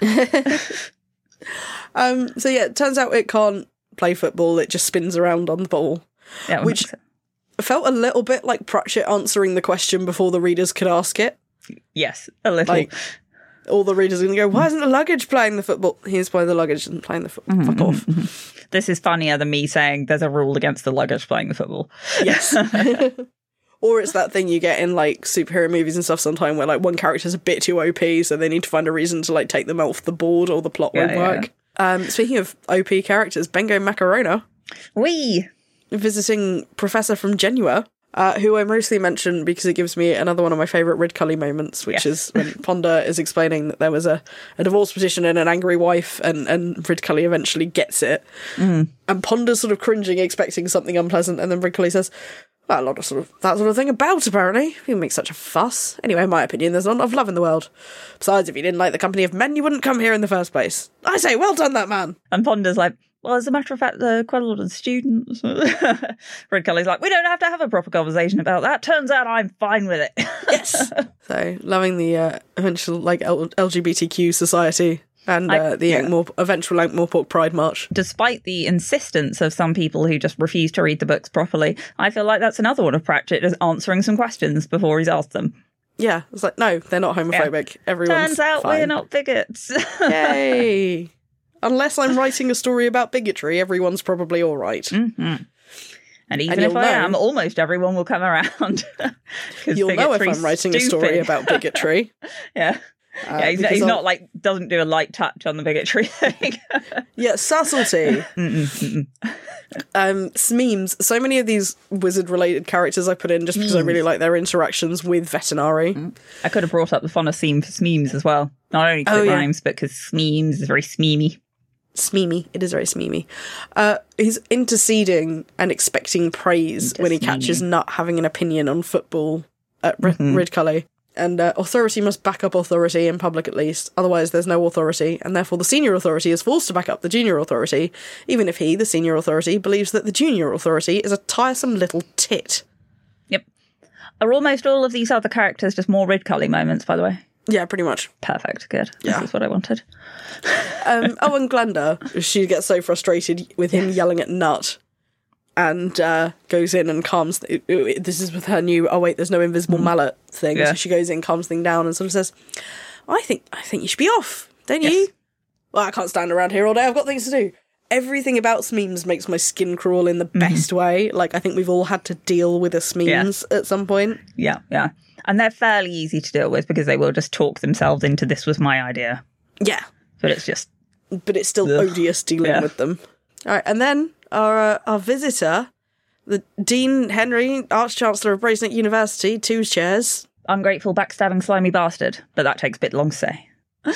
[SPEAKER 1] So yeah, it turns out it can't play football, it just spins around on the ball.
[SPEAKER 2] Yeah,
[SPEAKER 1] which felt a little bit like Pratchett answering the question before the readers could ask it.
[SPEAKER 2] Yes, a little.
[SPEAKER 1] Like, all the readers are going to go, why isn't the luggage playing the football? Here's why the luggage isn't playing the football. Fuck off.
[SPEAKER 2] This is funnier than me saying there's a rule against the luggage playing the football.
[SPEAKER 1] Yes. Or it's that thing you get in, like, superhero movies and stuff sometimes where, like, one character's a bit too OP, so they need to find a reason to, like, take them off the board or the plot won't work. Speaking of OP characters, Bengo Macarona.
[SPEAKER 2] Wee!
[SPEAKER 1] Visiting Professor from Genua, who I mostly mention because it gives me another one of my favourite Ridcully moments, which is when Ponder is explaining that there was a divorce petition and an angry wife, and Ridcully eventually gets it. And Ponder's sort of cringing, expecting something unpleasant, and then Ridcully says, well, a lot of that sort of thing about, apparently. You make such a fuss. Anyway, in my opinion, there's not enough love in the world. Besides, if you didn't like the company of men, you wouldn't come here in the first place. I say, well done, that man.
[SPEAKER 2] And Ponder's like, well, as a matter of fact, quite a lot of the students. Ridcully's like, we don't have to have a proper conversation about that. Turns out I'm fine with it.
[SPEAKER 1] Yes. So, loving the eventual, like, LGBTQ society. And the eventual Ankh-Morpork Pride March.
[SPEAKER 2] Despite the insistence of some people who just refuse to read the books properly, I feel like that's another one of Pratchett just answering some questions before he's asked them.
[SPEAKER 1] Yeah, it's like, no, they're not homophobic. Yeah. Everyone's
[SPEAKER 2] Turns out
[SPEAKER 1] fine.
[SPEAKER 2] We're not bigots.
[SPEAKER 1] Yay! Unless I'm writing a story about bigotry, everyone's probably all right.
[SPEAKER 2] Mm-hmm. And even if I am, almost everyone will come around.
[SPEAKER 1] You'll know if I'm writing a story about bigotry.
[SPEAKER 2] Yeah. He's not like, doesn't do a light touch on the bigotry thing.
[SPEAKER 1] Yeah, subtlety. Smeems. So many of these wizard-related characters I put in just because I really like their interactions with Vetinari.
[SPEAKER 2] I could have brought up the Phonotheme for Smeems as well. Not only because it rhymes, but because Smeems is very smeemy.
[SPEAKER 1] Smeemy. It is very smeemy. He's interceding and expecting praise when he catches Nut having an opinion on football at Ridcully. And authority must back up authority, in public at least. Otherwise, there's no authority, and therefore the senior authority is forced to back up the junior authority, even if he, the senior authority, believes that the junior authority is a tiresome little tit.
[SPEAKER 2] Yep. Are almost all of these other characters just more Ridcully moments, by the way?
[SPEAKER 1] Yeah, pretty much.
[SPEAKER 2] Perfect, good. Yeah. This is what I wanted.
[SPEAKER 1] And Glenda, she gets so frustrated with him yelling at Nut, and goes in and calms... This is with her new, there's no invisible mallet thing. Yeah. So she goes in, calms things down, and sort of says, I think you should be off, don't you? Well, I can't stand around here all day, I've got things to do. Everything about Smeems makes my skin crawl in the best way. Like, I think we've all had to deal with a Smeems at some point.
[SPEAKER 2] Yeah, yeah. And they're fairly easy to deal with because they will just talk themselves into this was my idea.
[SPEAKER 1] Yeah.
[SPEAKER 2] But it's just...
[SPEAKER 1] But it's still odious dealing with them. All right, and then... Our visitor, the Dean Henry, Arch-Chancellor of Bracenet University, 2 chairs.
[SPEAKER 2] Ungrateful, backstabbing, slimy bastard. But that takes a bit long to say.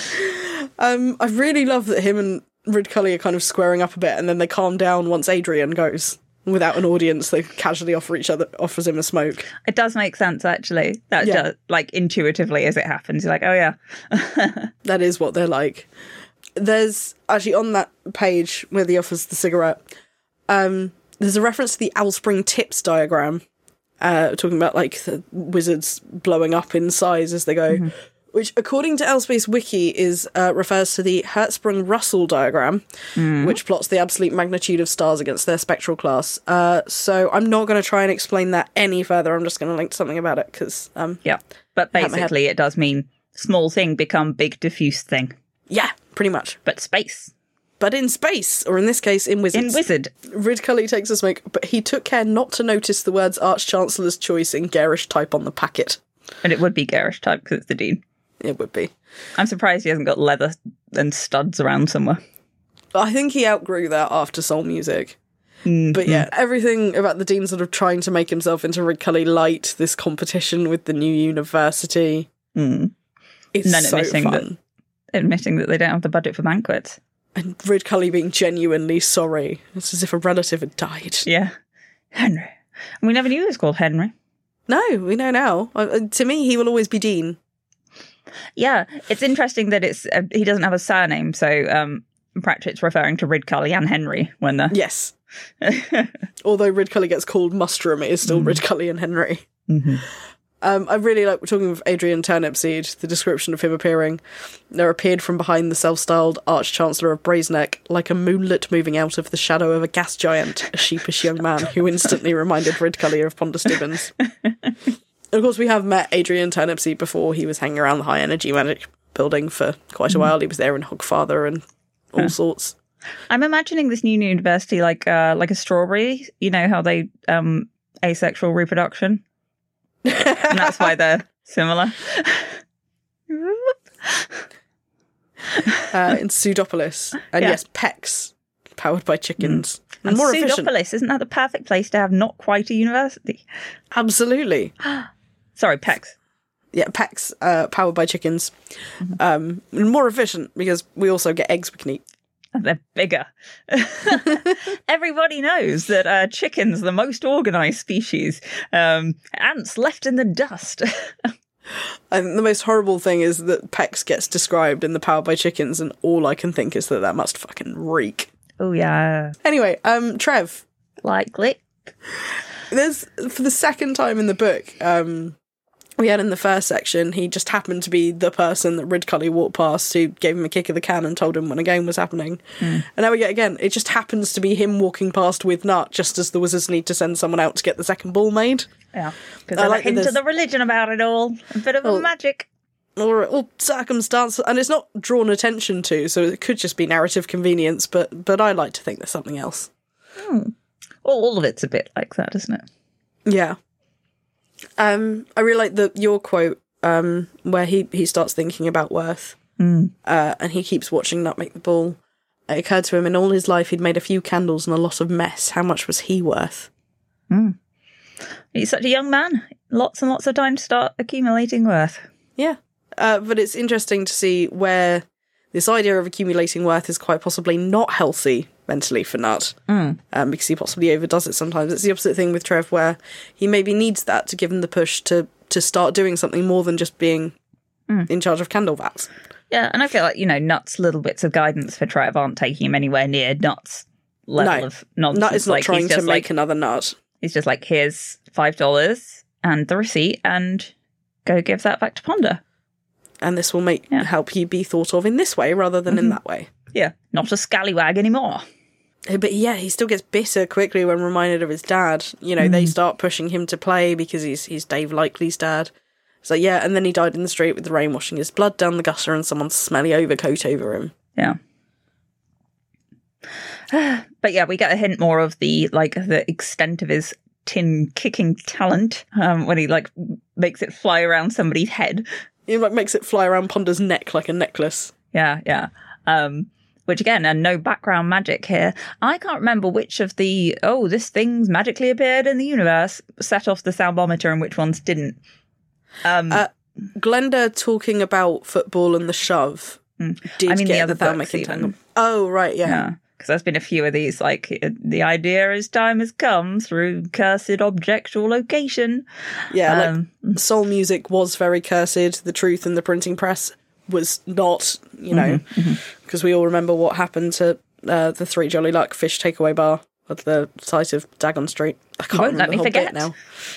[SPEAKER 1] I really love that him and Ridcully are kind of squaring up a bit, and then they calm down once Adrian goes. Without an audience, they casually offers him a smoke. It
[SPEAKER 2] does make sense, actually. That just, like, intuitively as it happens. You're like, oh, yeah.
[SPEAKER 1] That is what they're like. There's, actually, on that page where he offers the cigarette... there's a reference to the Owlspring Tips diagram, talking about, like, the wizards blowing up in size as they go, which, according to Elspace Wiki, refers to the Hertzsprung-Russell diagram, which plots the absolute magnitude of stars against their spectral class. So I'm not going to try and explain that any further. I'm just going to link to something about it, because...
[SPEAKER 2] but basically it does mean small thing become big diffuse thing.
[SPEAKER 1] Yeah, pretty much.
[SPEAKER 2] But space.
[SPEAKER 1] But in space, or in this case, in Wizards.
[SPEAKER 2] In Wizard.
[SPEAKER 1] Ridcully takes a smoke, but he took care not to notice the words Arch-Chancellor's Choice in garish type on the packet.
[SPEAKER 2] And it would be garish type because it's the Dean.
[SPEAKER 1] It would be.
[SPEAKER 2] I'm surprised he hasn't got leather and studs around somewhere.
[SPEAKER 1] I think he outgrew that after Soul Music. But yeah, everything about the Dean sort of trying to make himself into Ridcully Light, this competition with the new university.
[SPEAKER 2] And then
[SPEAKER 1] so
[SPEAKER 2] admitting that they don't have the budget for banquets.
[SPEAKER 1] And Ridcully being genuinely sorry. It's as if a relative had died.
[SPEAKER 2] Yeah. Henry. And we never knew he was called Henry.
[SPEAKER 1] No, we know now. To me, he will always be Dean.
[SPEAKER 2] Yeah, it's interesting that he doesn't have a surname, so Pratchett's referring to Ridcully and Henry when the...
[SPEAKER 1] Yes. Although Ridcully gets called Mustrum, it is still Ridcully and Henry.
[SPEAKER 2] Mm-hmm.
[SPEAKER 1] I really like, we're talking with Adrian Turnipseed, the description of him appearing. There appeared from behind the self-styled Arch-Chancellor of Brazeneck, like a moonlit moving out of the shadow of a gas giant, a sheepish young man who instantly reminded Ridcully of Ponder Stibbons. Of course, we have met Adrian Turnipseed before. He was hanging around the High Energy Magic building for quite a while. He was there in Hogfather and all sorts.
[SPEAKER 2] I'm imagining this new university like a strawberry. You know how they asexual reproduction? And that's why they're similar.
[SPEAKER 1] In Pseudopolis. And yes, Pex, powered by chickens. And more efficient.
[SPEAKER 2] Pseudopolis, isn't that the perfect place to have not quite a university?
[SPEAKER 1] Absolutely.
[SPEAKER 2] Sorry, Pex.
[SPEAKER 1] Yeah, Pex, powered by chickens. More efficient, because we also get eggs we can eat.
[SPEAKER 2] And they're bigger. Everybody knows that chickens are the most organised species. Ants left in the dust.
[SPEAKER 1] And the most horrible thing is that Pex gets described in the Powered by Chickens, and all I can think is that must fucking reek.
[SPEAKER 2] Oh, yeah.
[SPEAKER 1] Anyway, Trev.
[SPEAKER 2] Likely.
[SPEAKER 1] There's, for the second time in the book, we had in the first section, he just happened to be the person that Ridcully walked past who gave him a kick of the can and told him when a game was happening. And now we get again, it just happens to be him walking past with Nut, just as the wizards need to send someone out to get the second ball made.
[SPEAKER 2] Yeah, because there's a hint of the religion about it all. A bit of magic.
[SPEAKER 1] Or circumstance, and it's not drawn attention to, so it could just be narrative convenience, but I like to think there's something else.
[SPEAKER 2] Well, all of it's a bit like that, isn't it?
[SPEAKER 1] Yeah. I really like your quote where he starts thinking about worth, and he keeps watching Nut make the ball. It occurred to him, in all his life he'd made a few candles and a lot of mess. How much was he worth?
[SPEAKER 2] He's such a young man. Lots and lots of time to start accumulating worth.
[SPEAKER 1] Yeah. But it's interesting to see where this idea of accumulating worth is quite possibly not healthy mentally for Nut, because he possibly overdoes it sometimes. It's the opposite thing with Trev, where he maybe needs that to give him the push to start doing something more than just being in charge of candle vats. Yeah,
[SPEAKER 2] and I feel like, Nut's little bits of guidance for Trev aren't taking him anywhere near Nut's level of nonsense.
[SPEAKER 1] Nut is not trying to make another Nut.
[SPEAKER 2] He's just like, here's $5 and the receipt, and go give that back to Ponder.
[SPEAKER 1] And this will help you be thought of in this way rather than in that way.
[SPEAKER 2] Yeah, not a scallywag anymore.
[SPEAKER 1] But yeah, he still gets bitter quickly when reminded of his dad. They start pushing him to play because he's Dave Likely's dad. So yeah, and then he died in the street with the rain washing his blood down the gutter and someone's smelly overcoat over him.
[SPEAKER 2] Yeah. But yeah, we get a hint more of the extent of his tin kicking talent when he makes it fly around somebody's head.
[SPEAKER 1] He makes it fly around Ponder's neck like a necklace.
[SPEAKER 2] Yeah. Which again, and no background magic here. I can't remember which of the this thing's magically appeared in the universe set off the soundbometer and which ones didn't.
[SPEAKER 1] Glenda talking about football and the shove did get the Thalmic entanglement. Oh, right, yeah.
[SPEAKER 2] Because there's been a few of these, the idea is time has come through cursed object or location.
[SPEAKER 1] Yeah, soul music was very cursed. The Truth and the Printing Press was not, because we all remember what happened to the Three Jolly Luck fish takeaway bar at the site of Dagon Street. I can't remember the whole bit now.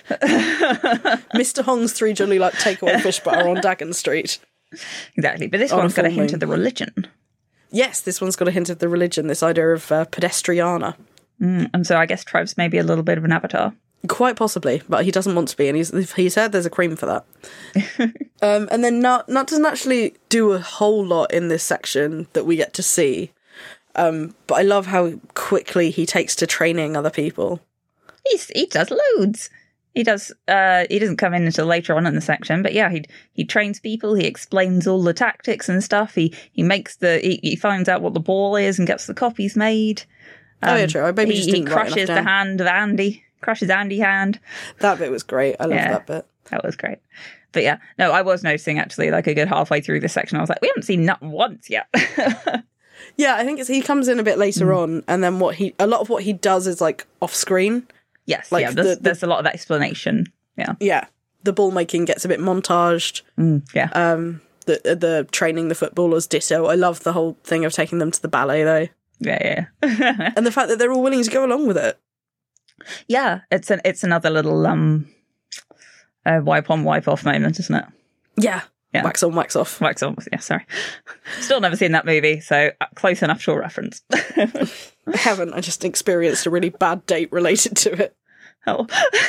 [SPEAKER 1] Mr. Hong's Three Jolly Luck takeaway fish bar on Dagon Street.
[SPEAKER 2] Exactly, but this one's got a hint of the religion.
[SPEAKER 1] Yes, this one's got a hint of the religion, this idea of pedestriana.
[SPEAKER 2] And so I guess Trev's maybe a little bit of an avatar.
[SPEAKER 1] Quite possibly, but he doesn't want to be, and he said there's a cream for that. And then Nut doesn't actually do a whole lot in this section that we get to see. But I love how quickly he takes to training other people.
[SPEAKER 2] He does loads. He does. He doesn't come in until later on in the section, but yeah, he trains people. He explains all the tactics and stuff. He makes he finds out what the ball is and gets the copies made.
[SPEAKER 1] Oh, yeah, true. I maybe just
[SPEAKER 2] He
[SPEAKER 1] didn't write
[SPEAKER 2] crushes
[SPEAKER 1] enough
[SPEAKER 2] the
[SPEAKER 1] down.
[SPEAKER 2] hand of Andy. Crushes Andy hand.
[SPEAKER 1] That bit was great. I loved that bit.
[SPEAKER 2] That was great. But yeah, no, I was noticing actually, like a good halfway through this section, I was like, we haven't seen Nut once yet.
[SPEAKER 1] Yeah, I think he comes in a bit later on, and then a lot of what he does is like off screen.
[SPEAKER 2] Yes,
[SPEAKER 1] Like
[SPEAKER 2] yeah, there's a lot of explanation. Yeah.
[SPEAKER 1] Yeah, the ball making gets a bit montaged.
[SPEAKER 2] Yeah.
[SPEAKER 1] The training the footballers ditto. I love the whole thing of taking them to the ballet though,
[SPEAKER 2] Yeah.
[SPEAKER 1] and the fact that they're all willing to go along with it.
[SPEAKER 2] Yeah, it's another little wipe on, wipe off moment, isn't it?
[SPEAKER 1] Yeah.
[SPEAKER 2] Yeah.
[SPEAKER 1] Wax on, wax off.
[SPEAKER 2] Wax on, yeah, sorry. Still never seen that movie, so close enough to a reference.
[SPEAKER 1] I haven't. I just experienced a really bad date related to it.
[SPEAKER 2] Oh.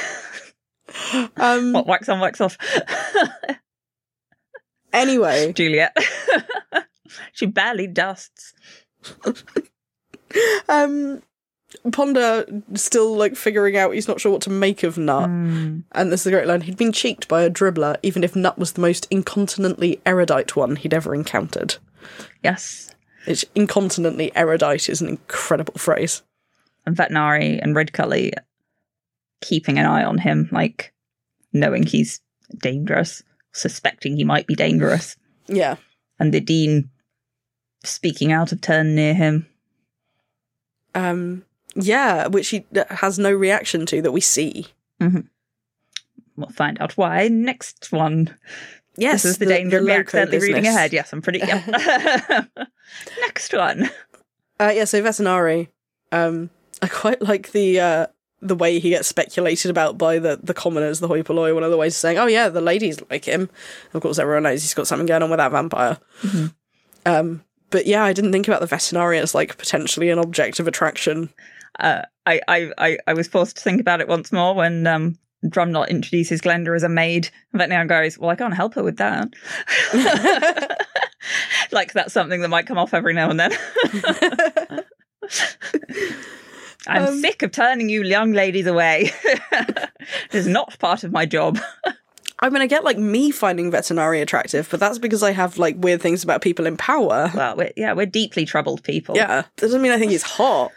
[SPEAKER 2] What, wax on, wax off?
[SPEAKER 1] Anyway.
[SPEAKER 2] Juliet. She barely dusts.
[SPEAKER 1] Ponder still like figuring out he's not sure what to make of Nut. And this is a great line. He'd been cheeked by a dribbler, even if Nut was the most incontinently erudite one he'd ever encountered.
[SPEAKER 2] Yes.
[SPEAKER 1] It's incontinently erudite is an incredible phrase.
[SPEAKER 2] And Vetinari and Ridcully keeping an eye on him, like knowing he's dangerous, suspecting he might be dangerous.
[SPEAKER 1] Yeah.
[SPEAKER 2] And the Dean speaking out of turn near him.
[SPEAKER 1] Yeah, which he has no reaction to that we see.
[SPEAKER 2] Mm-hmm. We'll find out why next one.
[SPEAKER 1] Yes,
[SPEAKER 2] this is the danger of me accidentally
[SPEAKER 1] business.
[SPEAKER 2] reading ahead. Yes, I'm pretty... Yeah. Next one.
[SPEAKER 1] So Vetinari, I quite like the way he gets speculated about by the commoners, the hoi polloi. One of the ways of saying, oh yeah, the ladies like him. Of course, everyone knows he's got something going on with that vampire. Mm-hmm. But yeah, I didn't think about the Vetinari as like potentially an object of attraction.
[SPEAKER 2] I was forced to think about it once more when Drumknot introduces Glenda as a maid. And Vetinari goes, well, I can't help her with that. Like that's something that might come off every now and then. I'm sick of turning you young ladies away. It is not part of my job.
[SPEAKER 1] I mean, I get like me finding Vetinari attractive, but that's because I have like weird things about people in power.
[SPEAKER 2] Well, we're deeply troubled people.
[SPEAKER 1] Yeah, doesn't mean I think he's hot.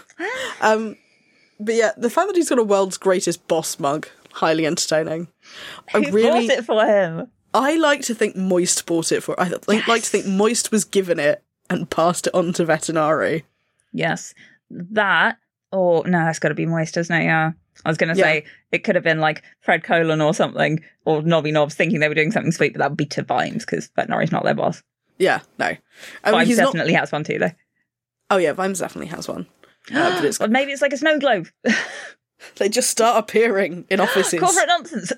[SPEAKER 1] But yeah, the fact that he's got a world's greatest boss mug, highly entertaining.
[SPEAKER 2] Who bought it for him?
[SPEAKER 1] I like to think Moist bought it for. I like to think Moist was given it and passed it on to Vetinari.
[SPEAKER 2] Yes, that. Or no, it's got to be Moist, isn't it? Yeah. I was going to say it could have been like Fred Colon or something, or Nobby Knobs thinking they were doing something sweet, but that would be to Vimes because Vetinari's not their boss.
[SPEAKER 1] Yeah, no.
[SPEAKER 2] Vimes definitely has one too, though.
[SPEAKER 1] Oh yeah, Vimes definitely has one. But it's...
[SPEAKER 2] Well, maybe it's like a snow globe.
[SPEAKER 1] They just start appearing in offices.
[SPEAKER 2] Corporate nonsense.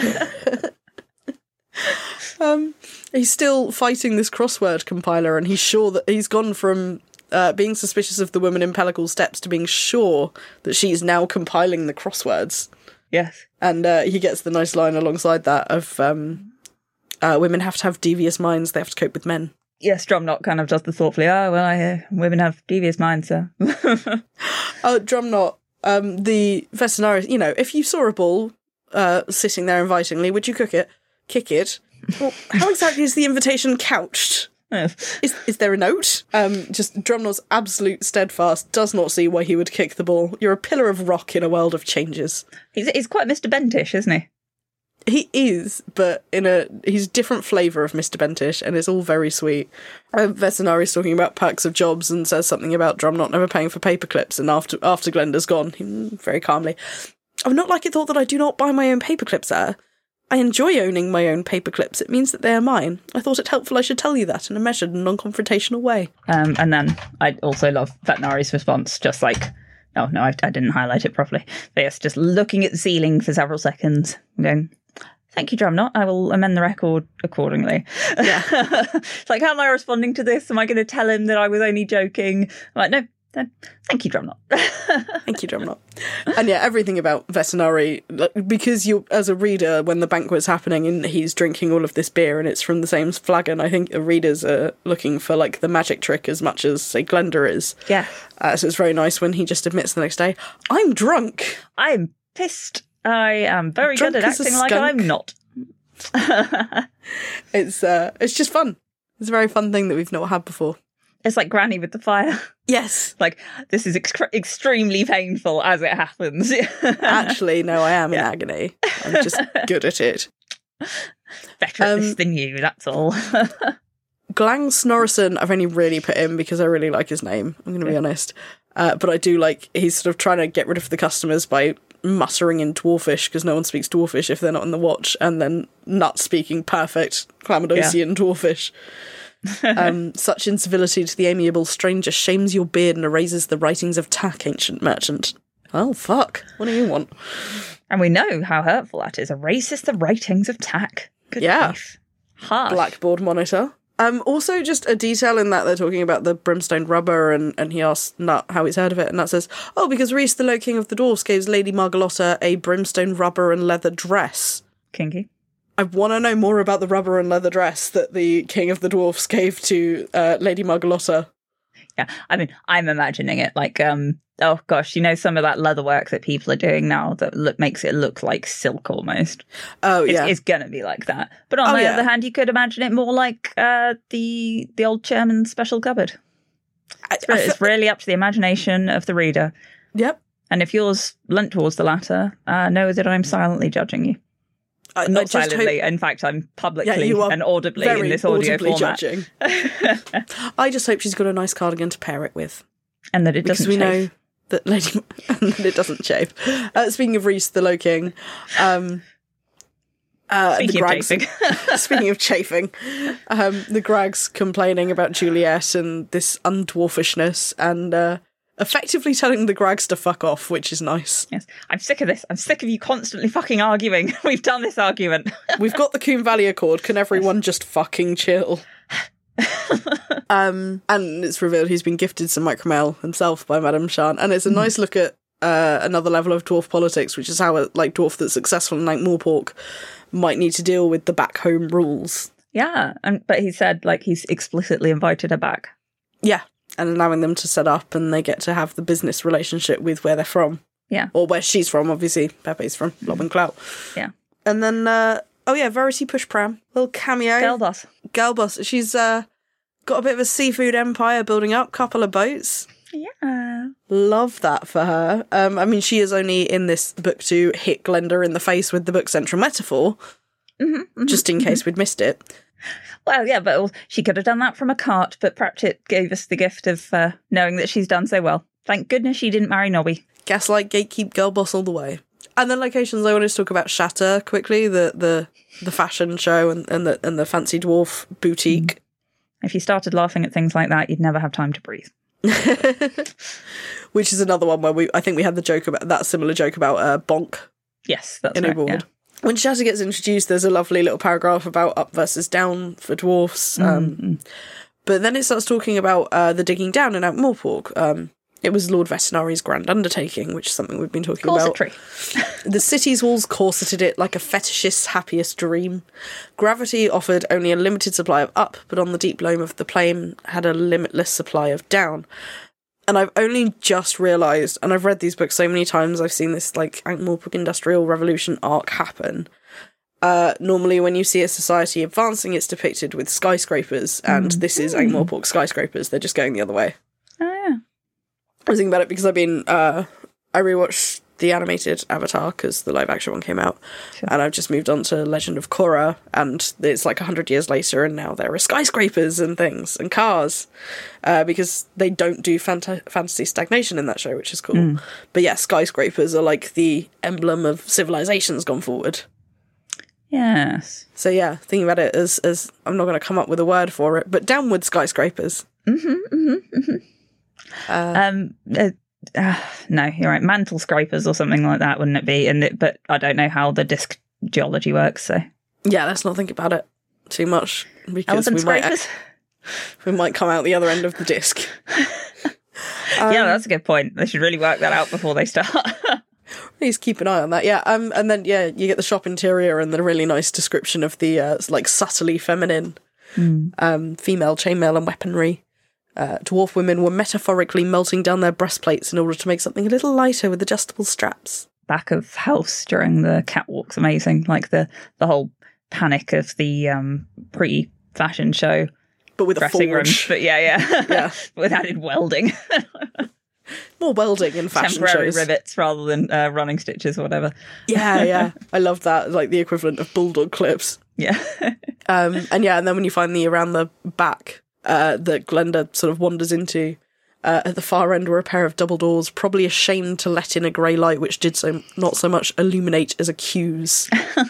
[SPEAKER 1] He's still fighting this crossword compiler, and he's sure that he's gone from being suspicious of the woman in Pellicle Steps to being sure that she's now compiling the crosswords.
[SPEAKER 2] Yes.
[SPEAKER 1] And he gets the nice line alongside that of women have to have devious minds, they have to cope with men.
[SPEAKER 2] Yes, Drumknot kind of does the thoughtfully, I hear women have devious minds, so...
[SPEAKER 1] Drumknot, the Vetinari, if you saw a ball sitting there invitingly, would you cook it? Kick it? Well, how exactly is the invitation couched?
[SPEAKER 2] Yes.
[SPEAKER 1] Is there a note? Just Drumknot's absolute steadfast, does not see why he would kick the ball. You're a pillar of rock in a world of changes.
[SPEAKER 2] He's quite Mr. Bentish, isn't he?
[SPEAKER 1] He is, but he's a different flavour of Mr. Bentish, and it's all very sweet. Vetinari's talking about packs of jobs and says something about Drumknot never paying for paper clips, and after Glenda's gone, very calmly, I've not like it thought that I do not buy my own paper clips, sir. I enjoy owning my own paper clips. It means that they are mine. I thought it helpful I should tell you that in a measured and non-confrontational way.
[SPEAKER 2] And then I also love Vetinari's response, just like, oh, no, I didn't highlight it properly. But yes, just looking at the ceiling for several seconds, going, thank you, Drumknot. I will amend the record accordingly. Yeah. It's like, how am I responding to this? Am I going to tell him that I was only joking? I'm like, no, thank you, Drumknot.
[SPEAKER 1] Thank you, Drumknot. And yeah, everything about Vetinari, because you, as a reader, when the banquet's happening and he's drinking all of this beer and it's from the same flagon, I think the readers are looking for like the magic trick as much as, say, Glenda is.
[SPEAKER 2] Yeah. So
[SPEAKER 1] it's very nice when he just admits the next day, I'm drunk.
[SPEAKER 2] I'm pissed. I am very
[SPEAKER 1] drunk
[SPEAKER 2] good at acting like I'm not.
[SPEAKER 1] It's just fun. It's a very fun thing that we've not had before.
[SPEAKER 2] It's like Granny with the fire.
[SPEAKER 1] Yes.
[SPEAKER 2] Like, this is extremely painful as it happens.
[SPEAKER 1] Actually, no, I am in agony. I'm just good at it.
[SPEAKER 2] Better at this than you, that's all.
[SPEAKER 1] Glang Snorrison, I've only really put in because I really like his name, I'm going to be honest. But I do like, he's sort of trying to get rid of the customers by muttering in Dwarfish, because no one speaks Dwarfish if they're not on the watch, and then not speaking perfect Clamodosian Dwarfish. Such incivility to the amiable stranger shames your beard and erases the writings of Tack, ancient merchant. Oh, fuck. What do you want?
[SPEAKER 2] And we know how hurtful that is. Erases the writings of Tack. Good grief. Harsh.
[SPEAKER 1] Blackboard monitor. Also, just a detail in that they're talking about the brimstone rubber, and he asks Nut how he's heard of it, and Nut says, oh, because Rhys, the Low King of the Dwarfs, gave Lady Margalotta a brimstone rubber and leather dress.
[SPEAKER 2] Kinky.
[SPEAKER 1] I want to know more about the rubber and leather dress that the King of the Dwarfs gave to Lady Margalotta.
[SPEAKER 2] Yeah, I mean, I'm imagining it like, oh gosh, you know, some of that leather work that people are doing now that makes it look like silk almost.
[SPEAKER 1] Oh, yeah.
[SPEAKER 2] It's going to be like that. But on the other hand, you could imagine it more like the old chairman's special cupboard. It's really up to the imagination of the reader.
[SPEAKER 1] Yep.
[SPEAKER 2] And if yours leant towards the latter, know that I'm silently judging you. Not silently. In fact, I'm publicly and audibly in this audio format. Judging.
[SPEAKER 1] I just hope she's got a nice cardigan to pair it with.
[SPEAKER 2] And that it doesn't chafe.
[SPEAKER 1] Know that and that it doesn't chafe. Speaking of Rhys, the Low King. Speaking of chafing, the Grags complaining about Juliet and this undwarfishness, and effectively telling the Grags to fuck off, which is nice.
[SPEAKER 2] Yes, I'm sick of this. I'm sick of you constantly fucking arguing. We've done this argument.
[SPEAKER 1] We've got the Coombe Valley Accord. Can everyone just fucking chill? And it's revealed he's been gifted some micromail himself by Madame Shan, and it's a nice look at another level of dwarf politics, which is how a dwarf that's successful in Morpork might need to deal with the back home rules.
[SPEAKER 2] Yeah, but he said he's explicitly invited her back.
[SPEAKER 1] Yeah. And allowing them to set up, and they get to have the business relationship with where they're from.
[SPEAKER 2] Yeah.
[SPEAKER 1] Or where she's from, obviously. Pepe's from Blob and Clout.
[SPEAKER 2] Yeah.
[SPEAKER 1] And then, Verity Push Pram. Little cameo. Girl boss. She's got a bit of a seafood empire building up, couple of boats.
[SPEAKER 2] Yeah.
[SPEAKER 1] Love that for her. I mean, she is only in this book to hit Glenda in the face with the book's central metaphor, just in case we'd missed it.
[SPEAKER 2] Well, yeah, but she could have done that from a cart, but Pratchett gave us the gift of knowing that she's done so well. Thank goodness she didn't marry Nobby.
[SPEAKER 1] Gaslight, gatekeep, girl boss all the way. And then locations, I wanted to talk about Shatter quickly, the fashion show and the fancy dwarf boutique.
[SPEAKER 2] If you started laughing at things like that, you'd never have time to breathe.
[SPEAKER 1] Which is another one where I think we had the joke about that similar joke about Bonk.
[SPEAKER 2] Yes, that's
[SPEAKER 1] in
[SPEAKER 2] right.
[SPEAKER 1] Overboard. Yeah. When Shatter gets introduced, there's a lovely little paragraph about up versus down for dwarfs. But then it starts talking about the digging down in Morpork. It was Lord Vetinari's grand undertaking, which is something we've been talking about. The city's walls corseted it like a fetishist's happiest dream. Gravity offered only a limited supply of up, but on the deep loam of the plain had a limitless supply of down. And I've only just realised, and I've read these books so many times, I've seen this Ankh-Morpork Industrial Revolution arc happen. Normally when you see a society advancing, it's depicted with skyscrapers, and this is Ankh-Morpork skyscrapers. They're just going the other way.
[SPEAKER 2] Oh, yeah.
[SPEAKER 1] I was thinking about it because I've been, I rewatched the animated Avatar because the live action one came out, and I've just moved on to Legend of Korra, and it's 100 years later, and now there are skyscrapers and things and cars, because they don't do fantasy stagnation in that show, which is cool. But yeah, skyscrapers are the emblem of civilizations gone forward.
[SPEAKER 2] Yes.
[SPEAKER 1] So yeah, thinking about it as I'm not going to come up with a word for it, but downward skyscrapers.
[SPEAKER 2] No, you're right. Mantle scrapers or something like that, wouldn't it be? But I don't know how the disc geology works, so...
[SPEAKER 1] Yeah, let's not think about it too much, because
[SPEAKER 2] Elephant scrapers?
[SPEAKER 1] We might come out the other end of the disc.
[SPEAKER 2] Yeah, that's a good point. They should really work that out before they start.
[SPEAKER 1] Please keep an eye on that, yeah. And then, yeah, you get the shop interior and the really nice description of the, subtly feminine female chainmail and weaponry. Dwarf women were metaphorically melting down their breastplates in order to make something a little lighter with adjustable straps.
[SPEAKER 2] Back of house during the catwalk's amazing. The whole panic of the pre-fashion show.
[SPEAKER 1] But with a
[SPEAKER 2] dressing rooms.
[SPEAKER 1] forge.
[SPEAKER 2] But yeah.
[SPEAKER 1] Yeah.
[SPEAKER 2] With added welding.
[SPEAKER 1] More welding in fashion
[SPEAKER 2] Temporary
[SPEAKER 1] shows.
[SPEAKER 2] rivets rather than running stitches or whatever.
[SPEAKER 1] Yeah. I love that. Like the equivalent of bulldog clips.
[SPEAKER 2] Yeah.
[SPEAKER 1] And then when you find the around the back that Glenda sort of wanders into, at the far end were a pair of double doors, probably ashamed to let in a grey light, which did not so much illuminate as accuse.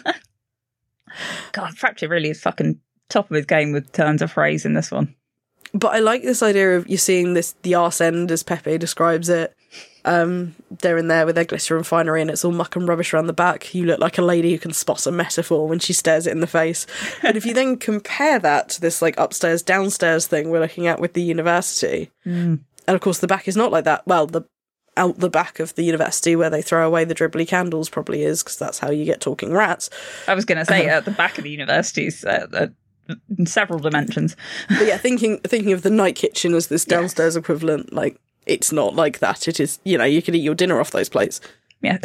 [SPEAKER 2] God, Fracture really is fucking top of his game with turns of phrase in this one.
[SPEAKER 1] But I like this idea of you seeing the arse end, as Pepe describes it. They're in there with their glitter and finery, and it's all muck and rubbish around the back. You look like a lady who can spot a metaphor when she stares it in the face. But if you then compare that to this like upstairs downstairs thing we're looking at with the university, and of course the back is not like that. Well, out the back of the university where they throw away the dribbly candles probably is, because that's how you get talking rats.
[SPEAKER 2] I was going to say at the back of the universities. In several dimensions.
[SPEAKER 1] But yeah, thinking of the night kitchen as this downstairs equivalent, like, it's not like that. It is, you could eat your dinner off those plates.
[SPEAKER 2] Yeah.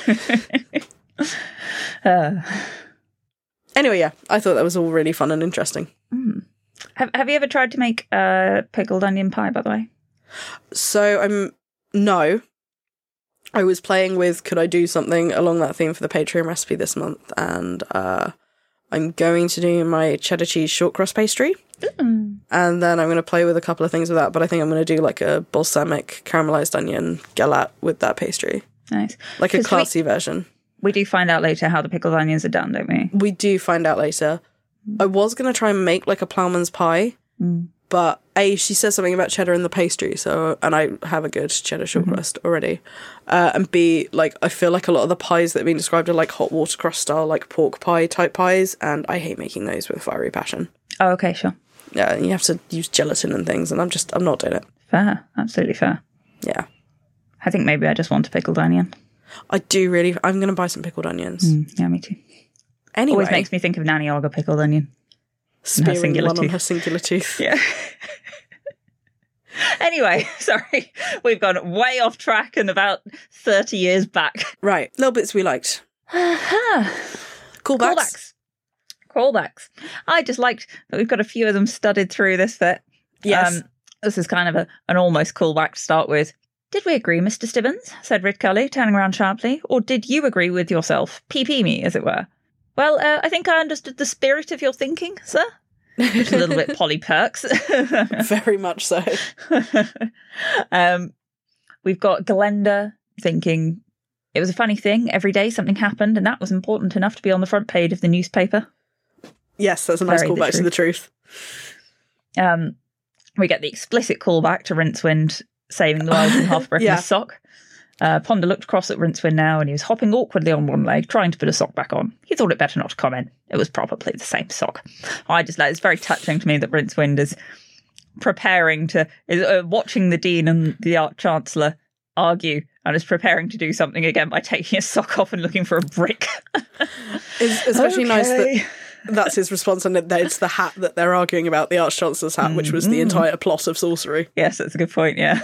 [SPEAKER 1] Anyway, yeah, I thought that was all really fun and interesting.
[SPEAKER 2] Have you ever tried to make pickled onion pie, by the way?
[SPEAKER 1] So, no. I was playing with, could I do something along that theme for the Patreon recipe this month, and I'm going to do my cheddar cheese short crust pastry. And then I'm going to play with a couple of things with that, but I think I'm going to do like a balsamic caramelized onion galette with that pastry.
[SPEAKER 2] Nice.
[SPEAKER 1] Like a classy version.
[SPEAKER 2] We do find out later how the pickled onions are done, don't we?
[SPEAKER 1] We do find out later. I was going to try and make like a ploughman's pie, but A, she says something about cheddar in the pastry, and I have a good cheddar short crust already. And B, like, I feel like a lot of the pies that have been described are like hot water crust style, like pork pie type pies, and I hate making those with fiery passion.
[SPEAKER 2] Oh, okay, sure.
[SPEAKER 1] Yeah, you have to use gelatin and things, and I'm not doing it.
[SPEAKER 2] Fair, absolutely fair.
[SPEAKER 1] Yeah.
[SPEAKER 2] I think maybe I just want a pickled onion.
[SPEAKER 1] I'm going to buy some pickled onions.
[SPEAKER 2] Yeah, me too.
[SPEAKER 1] Anyway.
[SPEAKER 2] Always makes me think of Nanny Olga pickled onion.
[SPEAKER 1] Spearing one on her singular tooth.
[SPEAKER 2] Yeah. Anyway, sorry. We've gone way off track and about 30 years back.
[SPEAKER 1] Right. Little bits we liked. Callbacks.
[SPEAKER 2] Callbacks. I just liked that we've got a few of them studied through this bit.
[SPEAKER 1] Yes.
[SPEAKER 2] This is kind of an almost callback to start with. Did we agree, Mr. Stibbons? Said Ritcully, turning around sharply. Or did you agree with yourself? PP me, as it were. Well, I think I understood the spirit of your thinking, sir. Just a little bit Polly Perks.
[SPEAKER 1] Very much so.
[SPEAKER 2] We've got Glenda thinking it was a funny thing. Every day something happened, and that was important enough to be on the front page of the newspaper.
[SPEAKER 1] Yes, that's a nice callback to the truth.
[SPEAKER 2] We get the explicit callback to Rincewind saving the world from half brick in a sock. Ponder looked across at Rincewind now, and he was hopping awkwardly on one leg, trying to put a sock back on. He thought it better not to comment. It was probably the same sock. It's very touching to me that Rincewind is watching the Dean and the Arch-Chancellor argue, and is preparing to do something again by taking his sock off and looking for a brick.
[SPEAKER 1] It's especially nice that that's his response, and it's the hat that they're arguing about, the Arch-Chancellor's hat, which was the entire plot of Sorcery.
[SPEAKER 2] Yes, that's a good point, yeah.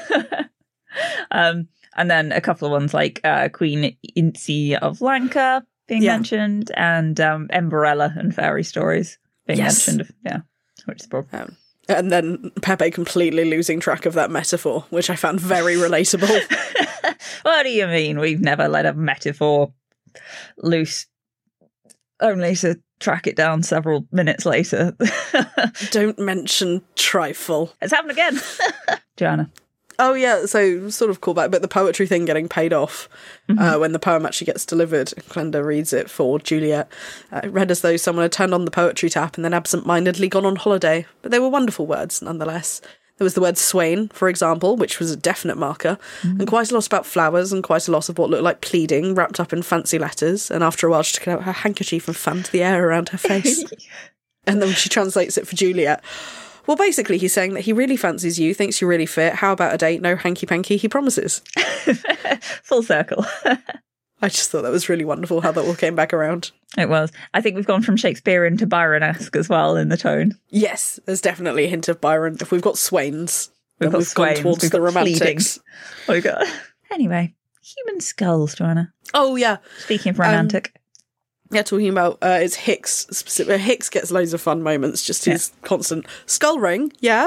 [SPEAKER 2] And then a couple of ones like Queen Incy of Lanka being mentioned, and Emberella and fairy stories being mentioned. Yeah, which is problem.
[SPEAKER 1] And then Pepe completely losing track of that metaphor, which I found very relatable.
[SPEAKER 2] What do you mean? We've never let a metaphor loose, only to track it down several minutes later.
[SPEAKER 1] Don't mention trifle.
[SPEAKER 2] It's happened again. Joanna.
[SPEAKER 1] Oh, yeah, so sort of callback, but the poetry thing getting paid off when the poem actually gets delivered. Glenda reads it for Juliet. It read as though someone had turned on the poetry tap and then absent-mindedly gone on holiday. But they were wonderful words, nonetheless. There was the word swain, for example, which was a definite marker, and quite a lot about flowers and quite a lot of what looked like pleading wrapped up in fancy letters. And after a while, she took out her handkerchief and fanned the air around her face. And then she translates it for Juliet. Well, basically, he's saying that he really fancies you, thinks you're really fit. How about a date? No hanky-panky, he promises.
[SPEAKER 2] Full circle.
[SPEAKER 1] I just thought that was really wonderful how that all came back around.
[SPEAKER 2] It was. I think we've gone from Shakespearean to Byron-esque as well in the tone.
[SPEAKER 1] Yes, there's definitely a hint of Byron. If we've got swains,
[SPEAKER 2] we've
[SPEAKER 1] gone towards the romantics.
[SPEAKER 2] Oh, God. Anyway, human skulls, Joanna.
[SPEAKER 1] Oh, yeah.
[SPEAKER 2] Speaking of romantic.
[SPEAKER 1] Yeah, talking about it's Hicks specific. Hicks gets loads of fun moments. Just his constant skull ring. Yeah.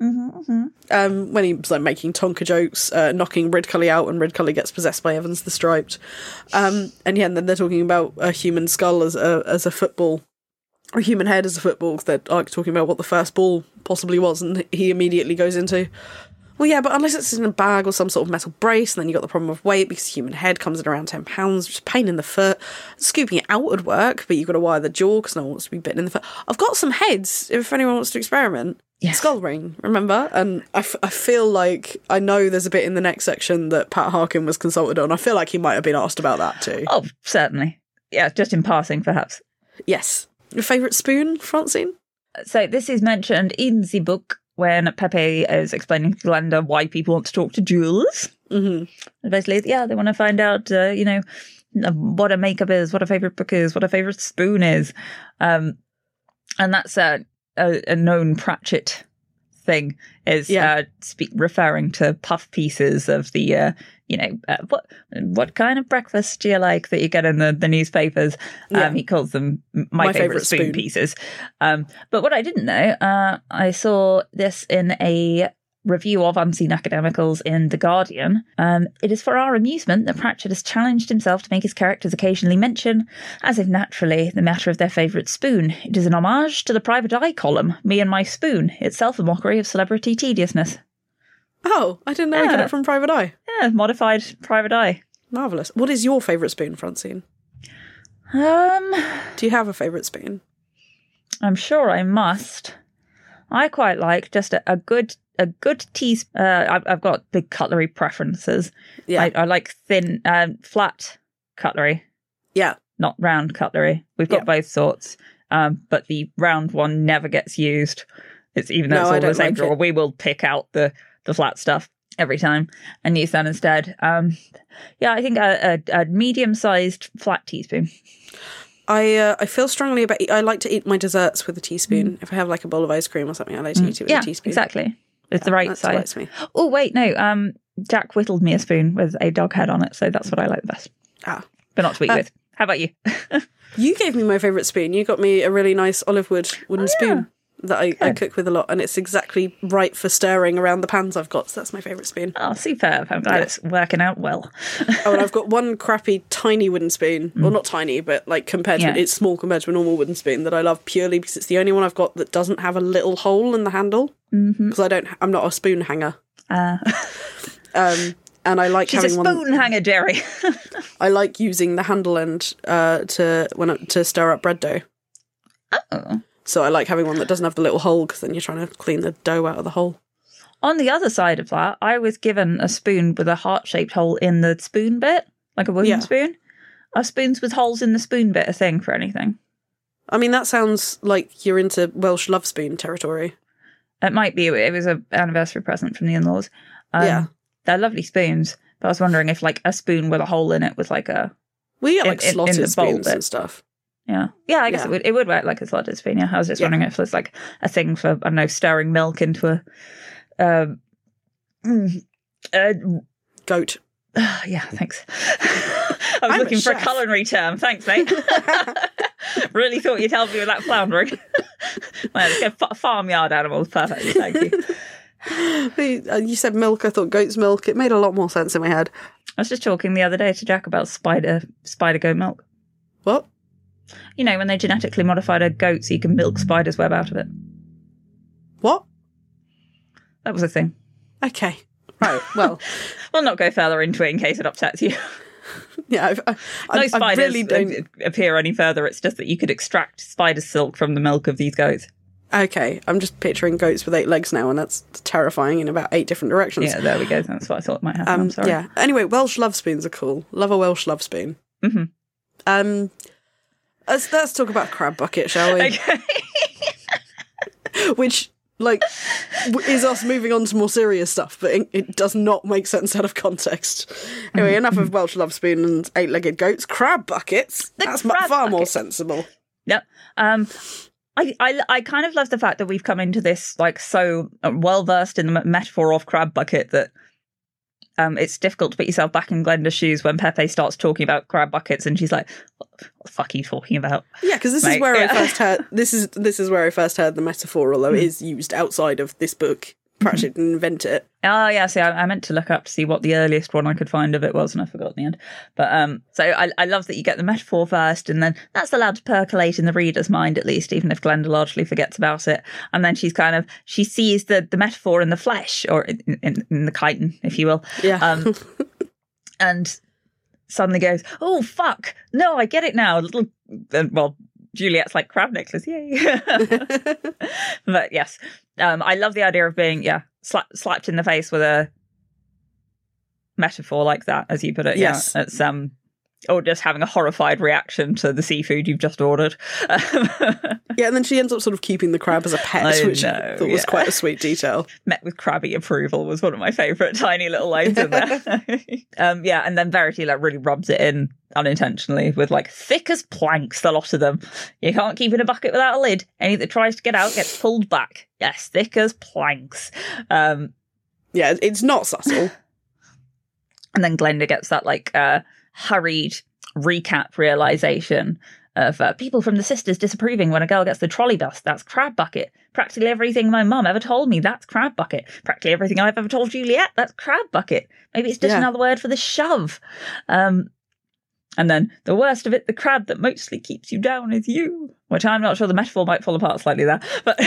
[SPEAKER 1] When he's like making Tonka jokes, knocking Ridcully out, and Ridcully gets possessed by Evans the Striped. And then they're talking about a human skull as a football, or a human head as a football. Because they're like talking about what the first ball possibly was, and he immediately goes into, well, yeah, but unless it's in a bag or some sort of metal brace, and then you've got the problem of weight, because human head comes in around 10 pounds, which is a pain in the foot. Scooping it out would work, but you've got to wire the jaw, because no one wants to be bitten in the foot. I've got some heads, if anyone wants to experiment. Yes. Skull ring, remember? And I feel like, I know there's a bit in the next section that Pat Harkin was consulted on. I feel like he might have been asked about that too.
[SPEAKER 2] Oh, certainly. Yeah, just in passing, perhaps.
[SPEAKER 1] Yes. Your favourite spoon, Francine?
[SPEAKER 2] So this is mentioned in the book when Pepe is explaining to Glenda why people want to talk to Jules. Mm-hmm. Basically, yeah, they want to find out, what a makeup is, what a favourite book is, what a favourite spoon is. And that's a known Pratchett thing, is referring to puff pieces of the, what kind of breakfast do you like that you get in the newspapers? He calls them my favourite spoon pieces. But what I didn't know, I saw this in a review of Unseen Academicals in The Guardian. It is for our amusement that Pratchett has challenged himself to make his characters occasionally mention, as if naturally, the matter of their favourite spoon. It is an homage to the Private Eye column, Me and My Spoon, itself a mockery of celebrity tediousness.
[SPEAKER 1] Oh, I didn't know I got it from Private Eye.
[SPEAKER 2] Yeah, modified Private Eye.
[SPEAKER 1] Marvellous. What is your favourite spoon, Francine? Do you have a favourite spoon?
[SPEAKER 2] I'm sure I must. I quite like just a good teaspoon. I've got big cutlery preferences. Yeah. I like thin, flat cutlery.
[SPEAKER 1] Yeah.
[SPEAKER 2] Not round cutlery. We've got both sorts. But the round one never gets used. It's even though it's all the same drawer, we will pick out the flat stuff every time and use that instead. I think a medium-sized flat teaspoon.
[SPEAKER 1] I feel strongly about. I like to eat my desserts with a teaspoon. If I have like a bowl of ice cream or something, I like to eat it with a teaspoon.
[SPEAKER 2] Exactly. It's the right size. Oh wait, no. Jack whittled me a spoon with a dog head on it, so that's what I like the best. But not to eat with. How about you?
[SPEAKER 1] You gave me my favourite spoon. You got me a really nice olive wood wooden spoon that I cook with a lot, and it's exactly right for stirring around the pans I've got, so that's my favourite spoon.
[SPEAKER 2] Oh, superb. I'm glad it's working out well.
[SPEAKER 1] And I've got one crappy tiny wooden spoon, well, not tiny, but like compared to it's small compared to a normal wooden spoon, that I love purely because it's the only one I've got that doesn't have a little hole in the handle, because I'm not a spoon hanger. And I like having one.
[SPEAKER 2] She's a spoon hanger, Jerry.
[SPEAKER 1] I like using the handle end to stir up bread dough.
[SPEAKER 2] Oh.
[SPEAKER 1] So I like having one that doesn't have the little hole, because then you're trying to clean the dough out of the hole.
[SPEAKER 2] On the other side of that, I was given a spoon with a heart-shaped hole in the spoon bit, like a wooden spoon. Are spoons with holes in the spoon bit a thing for anything?
[SPEAKER 1] I mean, that sounds like you're into Welsh love spoon territory.
[SPEAKER 2] It might be. It was an anniversary present from the in-laws. They're lovely spoons, but I was wondering if like a spoon with a hole in it was like a...
[SPEAKER 1] We get like slotted spoons and stuff.
[SPEAKER 2] Yeah, I guess it would work like a slotted spoon. Yeah, I was just wondering if there's like a thing for, I don't know, stirring milk into a
[SPEAKER 1] goat.
[SPEAKER 2] Yeah, thanks. I was looking for a culinary term. Thanks, mate. Really thought you'd help me with that floundering. Well, let's go farmyard animals. Perfect. Thank you.
[SPEAKER 1] You said milk. I thought goat's milk. It made a lot more sense in my head.
[SPEAKER 2] I was just talking the other day to Jack about spider goat milk.
[SPEAKER 1] What?
[SPEAKER 2] You know, when they genetically modified a goat so you can milk spider's web out of it.
[SPEAKER 1] What?
[SPEAKER 2] That was a thing.
[SPEAKER 1] Okay. Right, well.
[SPEAKER 2] We'll not go further into it in case it upsets you.
[SPEAKER 1] Yeah,
[SPEAKER 2] no spiders
[SPEAKER 1] I really don't
[SPEAKER 2] appear any further. It's just that you could extract spider silk from the milk of these goats.
[SPEAKER 1] Okay, I'm just picturing goats with 8 legs now, and that's terrifying in about 8 different directions.
[SPEAKER 2] Yeah, there we go. That's what I thought might happen. I'm sorry.
[SPEAKER 1] Yeah. Anyway, Welsh love spoons are cool. Love a Welsh love spoon.
[SPEAKER 2] Mm-hmm.
[SPEAKER 1] Let's talk about crab bucket, shall we?
[SPEAKER 2] Okay.
[SPEAKER 1] Which, like, is us moving on to more serious stuff, but it does not make sense out of context. Anyway, enough of Welsh love spoon and 8-legged goats. Crab buckets. That's far more sensible.
[SPEAKER 2] Yep. I kind of love the fact that we've come into this like so well versed in the metaphor of crab bucket that it's difficult to put yourself back in Glenda's shoes when Pepe starts talking about crab buckets, and she's like, "What the fuck are you talking about?"
[SPEAKER 1] Yeah, because this is where I first heard this is where I first heard the metaphor, although it is used outside of this book. Pratchett didn't invent it.
[SPEAKER 2] Oh, yeah, see, I meant to look up to see what the earliest one I could find of it was, and I forgot in the end. But, so I love that you get the metaphor first, and then that's allowed to percolate in the reader's mind, at least, even if Glenda largely forgets about it. And then she sees the metaphor in the flesh, or in the chitin, if you will.
[SPEAKER 1] Yeah.
[SPEAKER 2] And suddenly goes, "Oh, fuck, no, I get it now." Well, Juliet's like, "Crab necklace, yay." But yes, I love the idea of being, slapped in the face with a metaphor like that, as you put it.
[SPEAKER 1] Yes.
[SPEAKER 2] Yeah, it's, or just having a horrified reaction to the seafood you've just ordered.
[SPEAKER 1] Yeah, and then she ends up sort of keeping the crab as a pet, which I thought was quite a sweet detail.
[SPEAKER 2] Met with crabby approval was one of my favourite tiny little lines in there. And then Verity really rubs it in unintentionally with thick as planks, the lot of them. You can't keep in a bucket without a lid. Any that tries to get out gets pulled back. Yes, thick as planks.
[SPEAKER 1] Yeah, it's not subtle.
[SPEAKER 2] And then Glenda gets that hurried recap realisation of people from the sisters disapproving when a girl gets the trolley bus. That's crab bucket. Practically everything my mum ever told me, that's crab bucket. Practically everything I've ever told Juliet, that's crab bucket. Maybe it's just another word for the shove. And then the worst of it, the crab that mostly keeps you down is you. Which I'm not sure, the metaphor might fall apart slightly there. But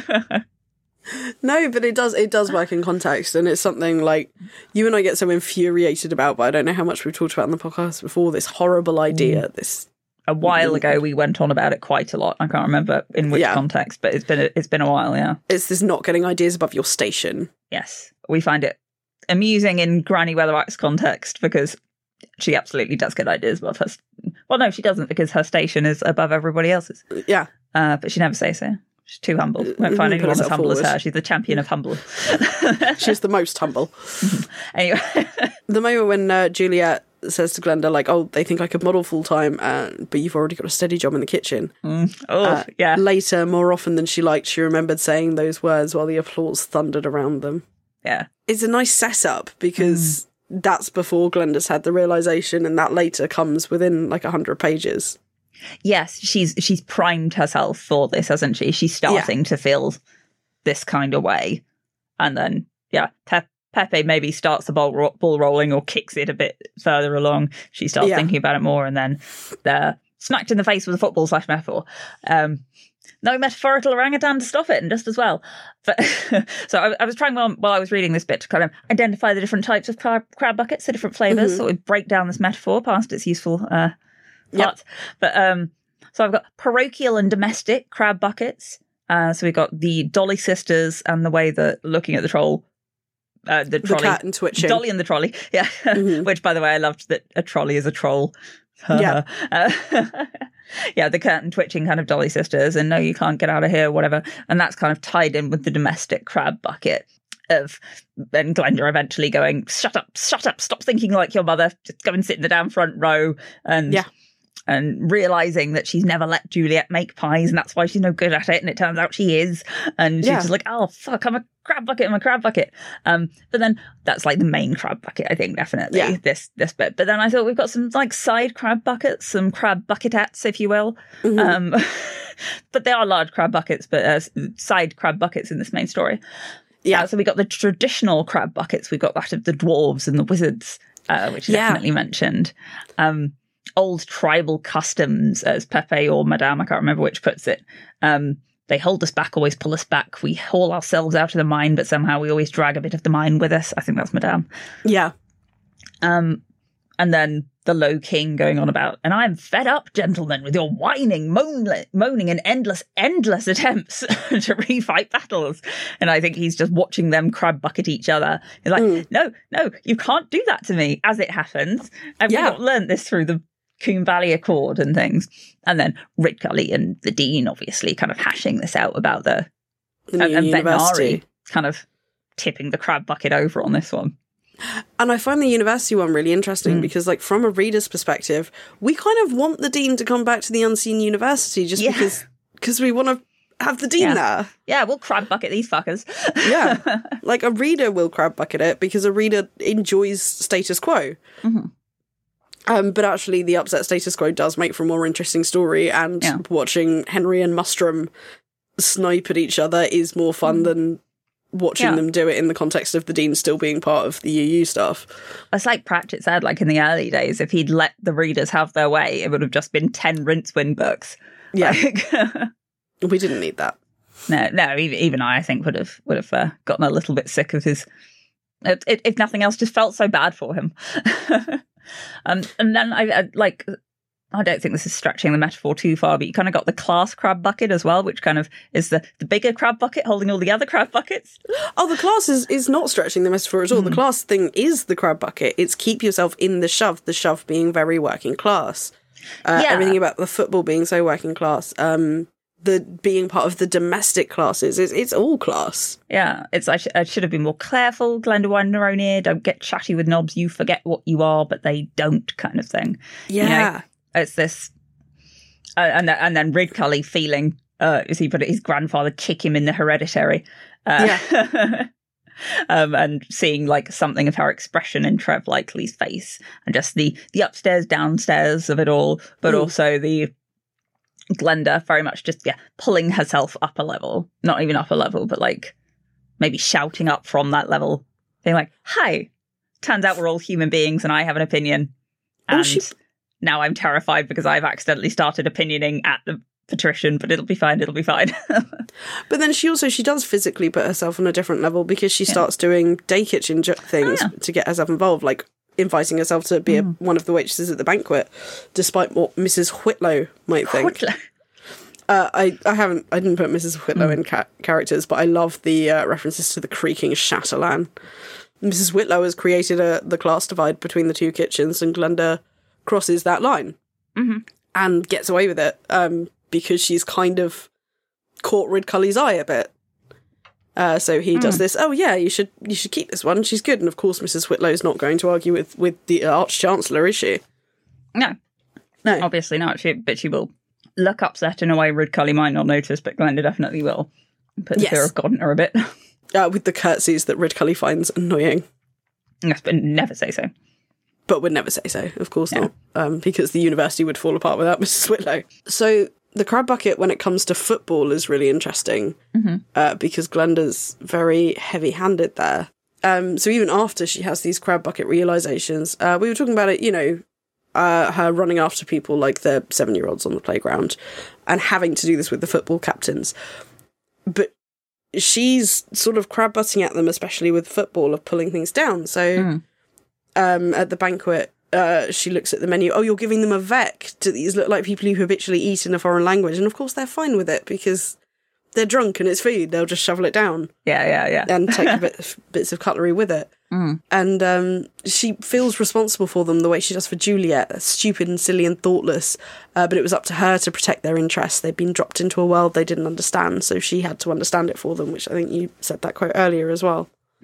[SPEAKER 1] no, but it does work in context, and it's something you and I get so infuriated about, but I don't know how much we've talked about in the podcast before, this horrible idea,
[SPEAKER 2] A while ago, we went on about it quite a lot. I can't remember in which context, but it's been a while, yeah. It's
[SPEAKER 1] this not getting ideas above your station.
[SPEAKER 2] Yes. We find it amusing in Granny Weatherwax context because she absolutely does get ideas above her. Well, no, she doesn't, because her station is above everybody else's.
[SPEAKER 1] Yeah.
[SPEAKER 2] But she never says so. She's too humble. Won't find anyone as humble as her. She's the champion of humble.
[SPEAKER 1] She's the most humble.
[SPEAKER 2] Anyway.
[SPEAKER 1] The moment when Juliet says to Glenda, "Oh, they think I could model full time, but you've already got a steady job in the kitchen."
[SPEAKER 2] Yeah.
[SPEAKER 1] Later, more often than she liked, she remembered saying those words while the applause thundered around them.
[SPEAKER 2] Yeah.
[SPEAKER 1] It's a nice setup because that's before Glenda's had the realisation, and that later comes within 100 pages.
[SPEAKER 2] Yes, she's primed herself for this, hasn't she? She's starting to feel this kind of way. And then, Pepe maybe starts the ball rolling or kicks it a bit further along. She starts thinking about it more, and then they're smacked in the face with a football / metaphor. No metaphorical orangutan to stop it, and just as well. But, so I was trying while I was reading this bit to kind of identify the different types of crab buckets, the different flavours, sort of break down this metaphor past its useful part. But so I've got parochial and domestic crab buckets. So we've got the Dolly sisters, and the way that looking at the troll, the trolley,
[SPEAKER 1] cat and twitching,
[SPEAKER 2] Dolly and the trolley, which, by the way, I loved that a trolley is a troll. The curtain twitching kind of Dolly sisters, and no, you can't get out of here, whatever. And that's kind of tied in with the domestic crab bucket of, and Glenda eventually going, shut up, stop thinking like your mother, just go and sit in the damn front row. And realising that she's never let Juliet make pies, and that's why she's no good at it, and it turns out she is. And she's just like, "Oh, fuck, I'm a crab bucket. But then that's the main crab bucket, I think, definitely, this bit. But then I thought we've got some side crab buckets, some crab bucketettes, if you will. But they are large crab buckets, but side crab buckets in this main story. Yeah, so we got the traditional crab buckets. We've got that of the dwarves and the wizards, which is definitely mentioned. Old tribal customs, as Pepe or Madame, I can't remember which, puts it. They hold us back, always pull us back. We haul ourselves out of the mine, but somehow we always drag a bit of the mine with us. I think that's Madame. Yeah. And then the Low King going on about, "And I'm fed up, gentlemen, with your whining, moaning and endless attempts to refight battles." And I think he's just watching them crab bucket each other. He's like, no, you can't do that to me, as it happens. I've not learnt this through the Coombe Valley Accord and things. And then Ridgully and the Dean obviously kind of hashing this out about the and Venari kind of tipping the crab bucket over on this one.
[SPEAKER 1] And I find the university one really interesting because, from a reader's perspective, we kind of want the Dean to come back to the Unseen University just because we want to have the dean there.
[SPEAKER 2] Yeah, we'll crab bucket these fuckers.
[SPEAKER 1] Yeah. Like, a reader will crab bucket it because a reader enjoys status quo. But actually, the upset status quo does make for a more interesting story, and watching Henry and Mustrum snipe at each other is more fun than watching them do it in the context of the dean still being part of the UU stuff.
[SPEAKER 2] It's like Pratchett said, like in the early days, if he'd let the readers have their way, it would have just been 10 Rincewind books.
[SPEAKER 1] Yeah. We didn't need that.
[SPEAKER 2] No, even I think would have gotten a little bit sick of his. If nothing else, just felt so bad for him. And then I don't think this is stretching the metaphor too far, but you kind of got the class crab bucket as well, which kind of is the bigger crab bucket holding all the other crab buckets.
[SPEAKER 1] Oh, the class is not stretching the metaphor at all. The class thing is the crab bucket. It's keep yourself in the shove being very working class. Everything about the football being so working class. The being part of the domestic classes, it's all class.
[SPEAKER 2] Yeah, it's I should have been more careful. Glendower Neronir, don't get chatty with knobs. You forget what you are, but they don't, kind of thing.
[SPEAKER 1] Yeah,
[SPEAKER 2] you know, it's this, and then Ridcully feeling, as he put it, his grandfather kick him in the Hereditary. And seeing like something of her expression in Trev Likely's face, and just the upstairs downstairs of it all, but also the Glenda very much just pulling herself up a level, not even up a level, but like maybe shouting up from that level, being like, "Hi, turns out we're all human beings, and I have an opinion, and now I'm terrified because I've accidentally started opinioning at the patrician, but it'll be fine. It'll be fine."
[SPEAKER 1] But then she does physically put herself on a different level because she starts doing day kitchen things to get herself involved, like inviting herself to be one of the waitresses at the banquet, despite what Mrs. Whitlow might think. I didn't put Mrs. Whitlow in characters, but I love the references to the creaking chatelaine. Mrs. Whitlow has created the class divide between the two kitchens, and Glenda crosses that line and gets away with it because she's kind of caught Ridcully's eye a bit. So he does this, "Oh yeah, you should keep this one, she's good." And of course Mrs. Whitlow's not going to argue with the Arch-Chancellor, is she?
[SPEAKER 2] No. Obviously not, but she will look upset in a way Ridcully might not notice, but Glenda definitely will. Put the fear of God in her a bit.
[SPEAKER 1] With the curtsies that Ridcully finds annoying.
[SPEAKER 2] Yes, but never say so.
[SPEAKER 1] But would never say so, of course not. Because the university would fall apart without Mrs. Whitlow. So the crab bucket, when it comes to football, is really interesting because Glenda's very heavy-handed there. So even after she has these crab bucket realizations, we were talking about it, her running after people like the 7-year-olds on the playground and having to do this with the football captains. But she's sort of crab butting at them, especially with football, of pulling things down. So at the banquet, she looks at the menu. "Oh, you're giving them a vec. Do these look like people who habitually eat in a foreign language?" And of course they're fine with it because they're drunk and it's food. They'll just shovel it down.
[SPEAKER 2] Yeah.
[SPEAKER 1] And take bits of cutlery with it. And she feels responsible for them the way she does for Juliet, stupid and silly and thoughtless. But it was up to her to protect their interests. They'd been dropped into a world they didn't understand, so she had to understand it for them, which I think you said that quote earlier as well.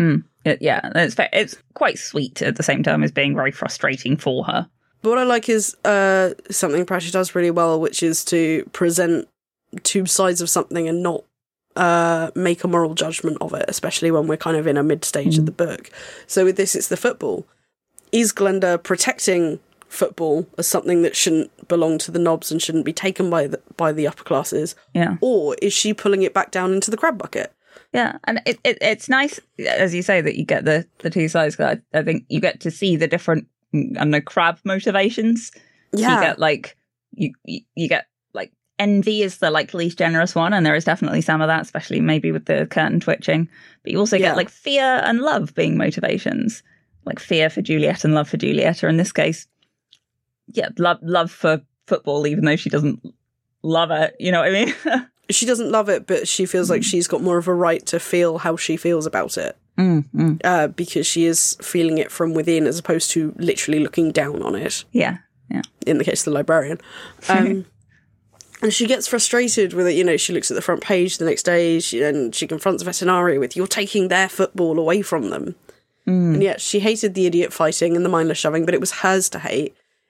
[SPEAKER 1] It's quite sweet at the same time as being very frustrating for her. But what I like is something Pratchett does really well, which is to present two sides of something and not make a moral judgment of it, especially when we're kind of in a mid-stage of the book. So with this, it's the football. Is Glenda protecting football as something that shouldn't belong to the knobs and shouldn't be taken by the upper classes? Yeah. Or is she pulling it back down into the crab bucket?
[SPEAKER 2] Yeah, and it's nice, as you say, that you get the two sides. I think you get to see the different, crab motivations. Yeah. You get, you get, envy is the, least generous one, and there is definitely some of that, especially maybe with the curtain twitching. But you also get, fear and love being motivations. Fear for Juliet and love for Julieta in this case. Yeah, love for football, even though she doesn't love it, you know what I mean?
[SPEAKER 1] She doesn't love it, but she feels like she's got more of a right to feel how she feels about it. Because she is feeling it from within as opposed to literally looking down on it.
[SPEAKER 2] Yeah.
[SPEAKER 1] In the case of the librarian. And she gets frustrated with it. She looks at the front page the next day and she confronts Vetinari with, "You're taking their football away from them." And yet she hated the idiot fighting and the mindless shoving, but it was hers to hate.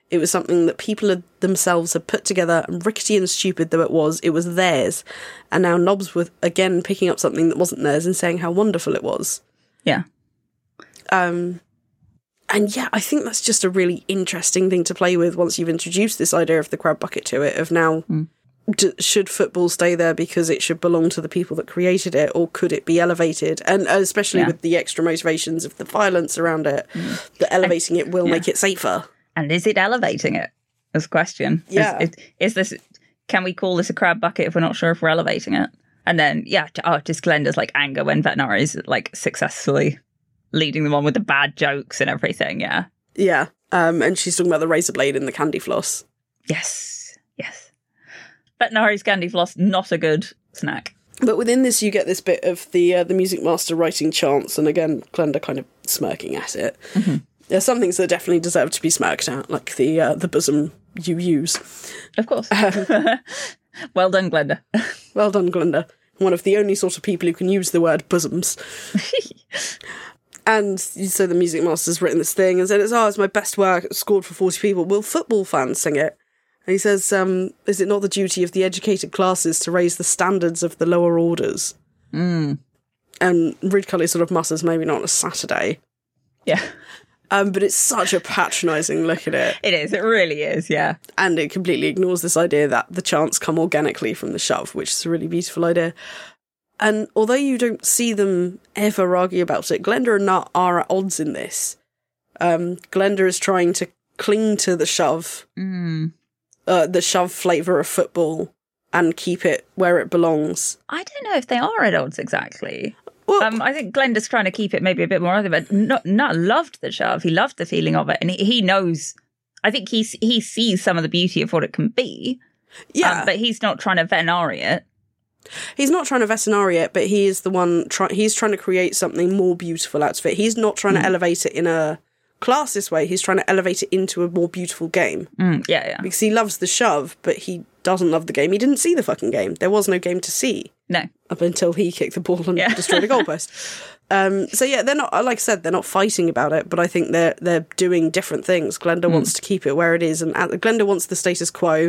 [SPEAKER 1] It was something that people themselves had put together, and rickety and stupid though it was theirs. And now Nobs were, again, picking up something that wasn't theirs and saying how wonderful it was.
[SPEAKER 2] Yeah.
[SPEAKER 1] And yeah, I think that's just a really interesting thing to play with once you've introduced this idea of the crab bucket to it, of now, should football stay there because it should belong to the people that created it, or could it be elevated? And especially with the extra motivations of the violence around it, that elevating it will make it safer.
[SPEAKER 2] And is it elevating it? Is the question.
[SPEAKER 1] Yeah.
[SPEAKER 2] Is this, can we call this a crab bucket if we're not sure if we're elevating it? And then, just Glenda's like anger when Vetinari's like successfully leading them on with the bad jokes and everything, yeah.
[SPEAKER 1] Yeah. And she's talking about the razor blade and the candy floss.
[SPEAKER 2] Yes. Vetinari's candy floss, not a good snack.
[SPEAKER 1] But within this, you get this bit of the music master writing chants, and again, Glenda kind of smirking at it. Mm-hmm. There's some things that definitely deserve to be smirked at, like the bosom you use.
[SPEAKER 2] Of course. Well done, Glenda.
[SPEAKER 1] Well done, Glenda. One of the only sort of people who can use the word bosoms. And so the music master's written this thing and said, it's my best work, it's scored for 40 people. Will football fans sing it? And he says, is it not the duty of the educated classes to raise the standards of the lower orders? And Reed Cully sort of mutters, maybe not on a Saturday.
[SPEAKER 2] Yeah.
[SPEAKER 1] But it's such a patronising look at it.
[SPEAKER 2] It is, it really is, yeah. And
[SPEAKER 1] it completely ignores this idea that the chants come organically from the shove, which is a really beautiful idea. And although you don't see them ever argue about it, Glenda and Nut are at odds in this. Glenda is trying to cling to the shove flavour of football, and keep it where it belongs.
[SPEAKER 2] I don't know if they are at odds exactly. Well, I think Glenda's trying to keep it maybe a bit more other, but Nut loved the shove. He loved the feeling of it, and he knows. I think he sees some of the beauty of what it can be.
[SPEAKER 1] Yeah,
[SPEAKER 2] but he's not trying to Vetinari it.
[SPEAKER 1] He's not trying to Vetinari it, but he is the one. He's trying to create something more beautiful out of it. He's not trying to elevate it in a classist way. He's trying to elevate it into a more beautiful game.
[SPEAKER 2] Yeah.
[SPEAKER 1] Because he loves the shove, but he doesn't love the game. He didn't see the fucking game. There was no game to see.
[SPEAKER 2] No.
[SPEAKER 1] Up until he kicked the ball and destroyed a goalpost. So yeah, they're not, like I said, they're not fighting about it, but I think they're doing different things. Glenda wants to keep it where it is, and Glenda wants the status quo.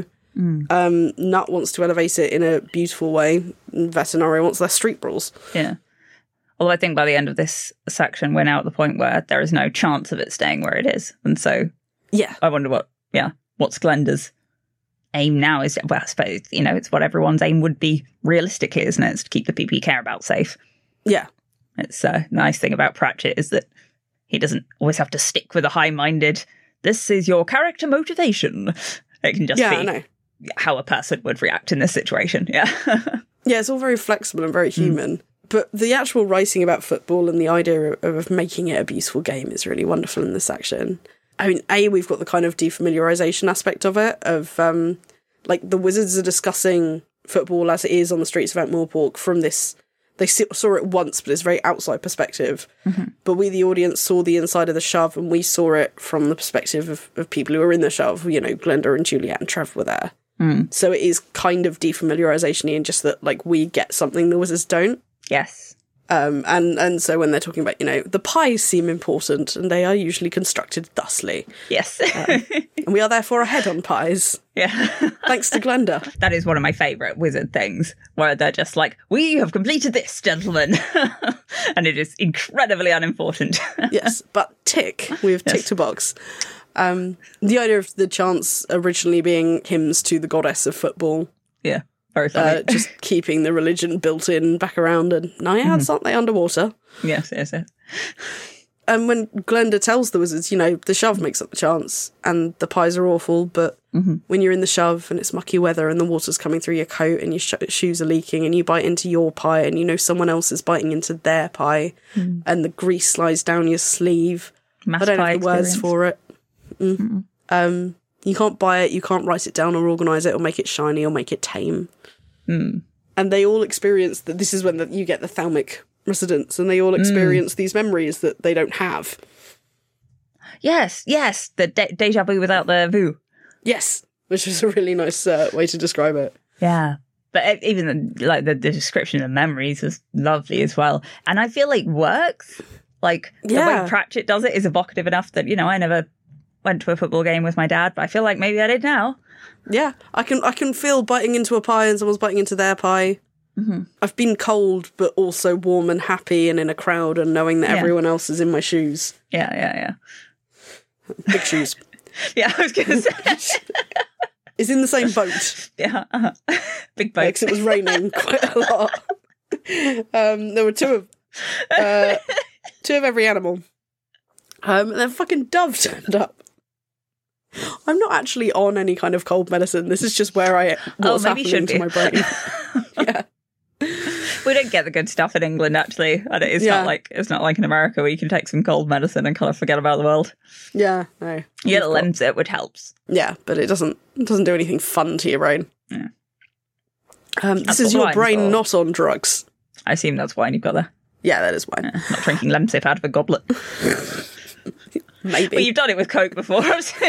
[SPEAKER 1] Nut wants to elevate it in a beautiful way. Vetinari wants their street brawls.
[SPEAKER 2] Yeah. Although I think by the end of this section, we're now at the point where there is no chance of it staying where it is. And so I wonder what's Glenda's aim now is. Well, I suppose, it's what everyone's aim would be realistically, isn't it? It's to keep the people you care about safe.
[SPEAKER 1] Yeah.
[SPEAKER 2] It's a nice thing about Pratchett is that he doesn't always have to stick with a high-minded, this is your character motivation. It can just be how a person would react in this situation. Yeah.
[SPEAKER 1] Yeah, it's all very flexible and very human. But the actual writing about football and the idea of making it a beautiful game is really wonderful in this section. I mean, we've got the kind of defamiliarization aspect of it, of, the Wizards are discussing football as it is on the streets of Ankh-Morpork from this. They saw it once, but it's a very outside perspective. But we, the audience, saw the inside of the shove, and we saw it from the perspective of people who were in the shove. Glenda and Juliet and Trev were there. So it is kind of defamiliarization-y in just that, we get something the Wizards don't.
[SPEAKER 2] Yes.
[SPEAKER 1] And so when they're talking about, the pies seem important, and they are usually constructed thusly.
[SPEAKER 2] Yes.
[SPEAKER 1] And we are therefore ahead on pies.
[SPEAKER 2] Yeah.
[SPEAKER 1] Thanks to Glenda.
[SPEAKER 2] That is one of my favourite Wizard things, where they're just like, we have completed this, gentlemen. And it is incredibly unimportant.
[SPEAKER 1] Yes, but tick. We've ticked a box. The idea of the chants originally being hymns to the goddess of football.
[SPEAKER 2] Yeah. Very funny.
[SPEAKER 1] Just keeping the religion built in back around, and naiads, aren't they, underwater?
[SPEAKER 2] Yes.
[SPEAKER 1] And when Glenda tells the Wizards, the shove makes up the chants, and the pies are awful, but when you're in the shove and it's mucky weather and the water's coming through your coat and your shoes are leaking and you bite into your pie and someone else is biting into their pie and the grease slides down your sleeve.
[SPEAKER 2] Mass
[SPEAKER 1] I don't
[SPEAKER 2] pie
[SPEAKER 1] have the words for it. You can't buy it, you can't write it down or organise it or make it shiny or make it tame. And they all experience that. This is when you get the Thalmic residents, and they all experience these memories that they don't have. Yes,
[SPEAKER 2] the deja vu without the vu.
[SPEAKER 1] Yes, which is a really nice way to describe it.
[SPEAKER 2] Yeah, but even the description of memories is lovely as well, and I feel works. The way Pratchett does it is evocative enough that I went to a football game with my dad, but I feel like maybe I did now.
[SPEAKER 1] Yeah, I can feel biting into a pie and someone's biting into their pie.
[SPEAKER 2] Mm-hmm.
[SPEAKER 1] I've been cold, but also warm and happy and in a crowd and knowing that everyone else is in my shoes.
[SPEAKER 2] Yeah.
[SPEAKER 1] Big shoes.
[SPEAKER 2] Yeah, I was going to say.
[SPEAKER 1] Is in the same boat.
[SPEAKER 2] Yeah, big boat.
[SPEAKER 1] Because it was raining quite a lot. There were two of every animal. And then fucking dove turned up. I'm not actually on any kind of cold medicine. This is just what's happening to my brain. Yeah.
[SPEAKER 2] We don't get the good stuff in England, actually. And it's not like in America where you can take some cold medicine and kind of forget about the world.
[SPEAKER 1] Yeah, no.
[SPEAKER 2] You get a Lemsip, which helps.
[SPEAKER 1] Yeah, but it doesn't do anything fun to your brain.
[SPEAKER 2] Yeah.
[SPEAKER 1] This is your brain not on drugs.
[SPEAKER 2] I assume that's wine you've got there.
[SPEAKER 1] Yeah, that is wine.
[SPEAKER 2] Yeah, not drinking Lemsip out of a goblet.
[SPEAKER 1] Maybe.
[SPEAKER 2] Well, you've done it with Coke before.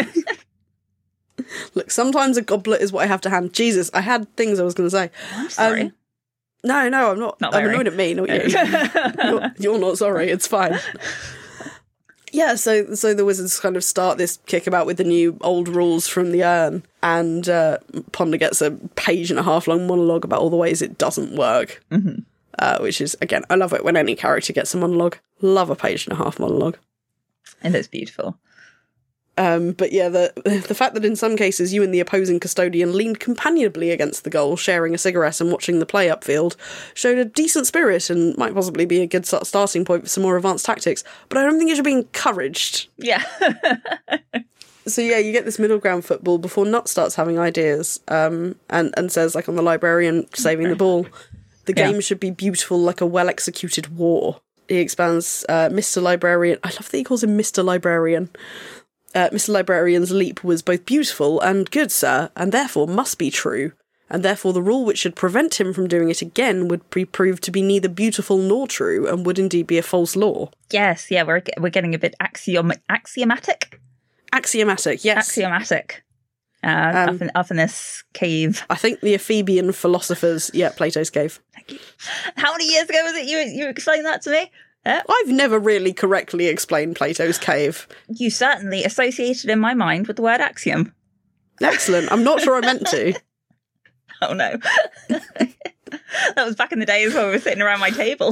[SPEAKER 1] Look, sometimes a goblet is what I have to hand. Jesus, I had things I was going to say.
[SPEAKER 2] I'm sorry.
[SPEAKER 1] No, I'm not. I'm annoyed at me, not you. You're not sorry. It's fine. Yeah, so the Wizards kind of start this kickabout with the new old rules from the urn, and Ponder gets a page-and-a-half long monologue about all the ways it doesn't work.
[SPEAKER 2] Mm-hmm.
[SPEAKER 1] Which is, again, I love it when any character gets a monologue. Love a page-and-a-half monologue.
[SPEAKER 2] And it's beautiful.
[SPEAKER 1] But yeah, the fact that in some cases you and the opposing custodian leaned companionably against the goal, sharing a cigarette and watching the play upfield, showed a decent spirit and might possibly be a good starting point for some more advanced tactics, but I don't think it should be encouraged.
[SPEAKER 2] Yeah.
[SPEAKER 1] So yeah, you get this middle ground football before Nut starts having ideas, and says, like on the librarian saving the ball, the game should be beautiful like a well-executed war. He expands Mr. Librarian. I love that he calls him Mr. Librarian. Mr. Librarian's leap was both beautiful and good, sir, and therefore must be true, and therefore the rule which should prevent him from doing it again would be proved to be neither beautiful nor true, and would indeed be a false law.
[SPEAKER 2] Yes, yeah, we're getting a bit axiomatic?
[SPEAKER 1] Axiomatic, yes.
[SPEAKER 2] Axiomatic. Up in this cave.
[SPEAKER 1] I think the Ephebian philosophers, Plato's cave.
[SPEAKER 2] Thank you. How many years ago was it you explained that to me?
[SPEAKER 1] I've never really correctly explained Plato's cave.
[SPEAKER 2] You certainly associated in my mind with the word axiom.
[SPEAKER 1] Excellent. I'm not sure I meant to.
[SPEAKER 2] Oh, no. That was back in the days when we were sitting around my table.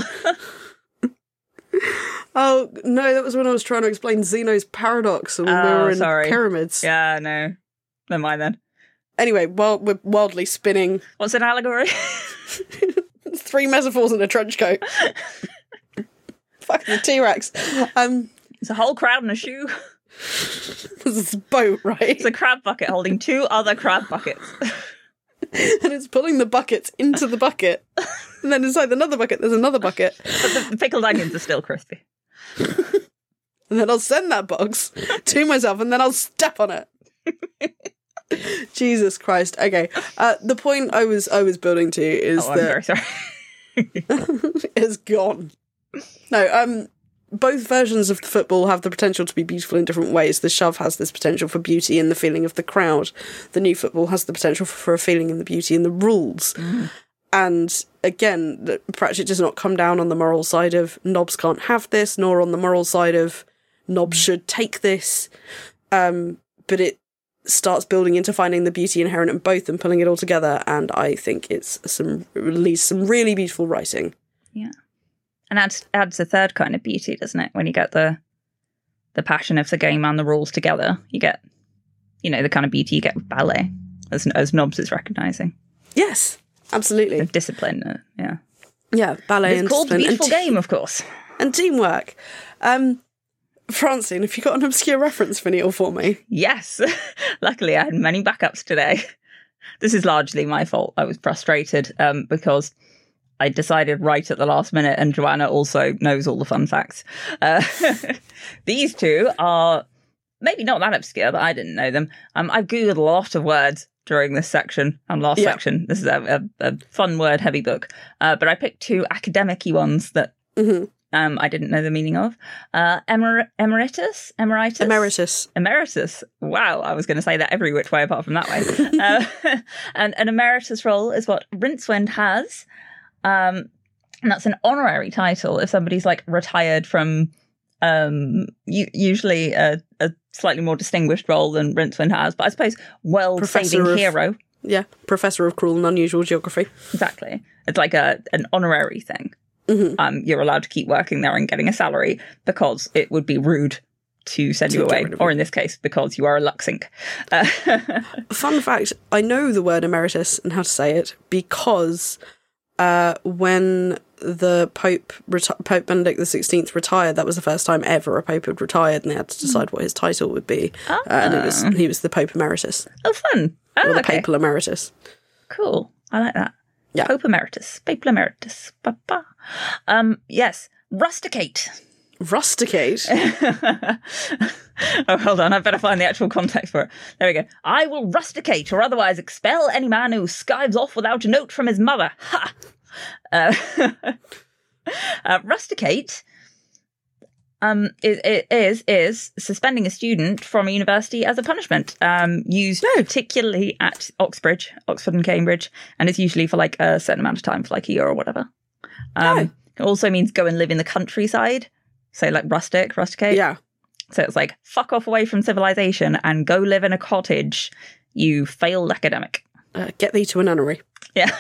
[SPEAKER 1] Oh, no, that was when I was trying to explain Zeno's paradox and we were in pyramids.
[SPEAKER 2] Yeah, no. Never mind then.
[SPEAKER 1] Anyway, we're wildly spinning.
[SPEAKER 2] What's an allegory?
[SPEAKER 1] 3 metaphors in a trench coat. Fucking the T-Rex.
[SPEAKER 2] It's a whole crowd in a shoe.
[SPEAKER 1] This is a boat, right?
[SPEAKER 2] It's a crab bucket holding 2 other crab buckets.
[SPEAKER 1] And it's pulling the buckets into the bucket. And then inside another bucket, there's another bucket.
[SPEAKER 2] But the pickled onions are still crispy.
[SPEAKER 1] And then I'll send that box to myself and then I'll step on it. Jesus Christ. Okay. The point I was building to is
[SPEAKER 2] I'm very sorry.
[SPEAKER 1] is gone. No, both versions of the football have the potential to be beautiful in different ways. The shove has this potential for beauty in the feeling of the crowd. The new football has the potential for a feeling in the beauty in the rules. Mm. And again, Pratchett does not come down on the moral side of knobs can't have this, nor on the moral side of knobs should take this. But it starts building into finding the beauty inherent in both and pulling it all together. And I think it's some really beautiful writing.
[SPEAKER 2] Yeah. And adds a third kind of beauty, doesn't it? When you get the passion of the game and the rules together, you get, the kind of beauty you get with ballet, as Nobbs is recognising.
[SPEAKER 1] Yes, absolutely.
[SPEAKER 2] Of discipline, yeah.
[SPEAKER 1] Yeah, ballet and discipline. It's
[SPEAKER 2] called the beautiful game, of course.
[SPEAKER 1] And teamwork. Francine, have you got an obscure reference for Neil for me?
[SPEAKER 2] Yes. Luckily, I had many backups today. This is largely my fault. I was frustrated because I decided right at the last minute, and Joanna also knows all the fun facts. These two are maybe not that obscure, but I didn't know them. I've Googled a lot of words during this section and last section. This is a fun word-heavy book. But I picked 2 academic-y ones that I didn't know the meaning of. Emeritus? Emeritus. Wow, I was going to say that every which way apart from that way. And an emeritus role is what Rincewind has. And that's an honorary title if somebody's retired from Usually a slightly more distinguished role than Rincewind has, but I suppose world-saving hero.
[SPEAKER 1] Yeah, Professor of Cruel and Unusual Geography.
[SPEAKER 2] Exactly. It's like an honorary thing.
[SPEAKER 1] Mm-hmm.
[SPEAKER 2] You're allowed to keep working there and getting a salary because it would be rude to send you away, or in this case, because you are a Luxink.
[SPEAKER 1] Fun fact, I know the word emeritus and how to say it because when the Pope Benedict XVI retired, that was the first time ever a Pope had retired, and they had to decide what his title would be. And he was the Pope Emeritus.
[SPEAKER 2] Oh, fun.
[SPEAKER 1] Or the Papal Emeritus.
[SPEAKER 2] Cool. I like that.
[SPEAKER 1] Yeah.
[SPEAKER 2] Pope Emeritus. Papal Emeritus. Yes. Rusticate.
[SPEAKER 1] Rusticate?
[SPEAKER 2] Oh, hold on. I better find the actual context for it. There we go. I will rusticate or otherwise expel any man who skives off without a note from his mother. Ha! Rusticate is suspending a student from a university as a punishment, used particularly at Oxford and Cambridge, and it's usually for like a certain amount of time, for like a year or whatever. It also means go and live in the countryside, so like rusticate.
[SPEAKER 1] Yeah.
[SPEAKER 2] So it's like, fuck off away from civilization and go live in a cottage, you failed academic.
[SPEAKER 1] Get thee to a nunnery.
[SPEAKER 2] Yeah.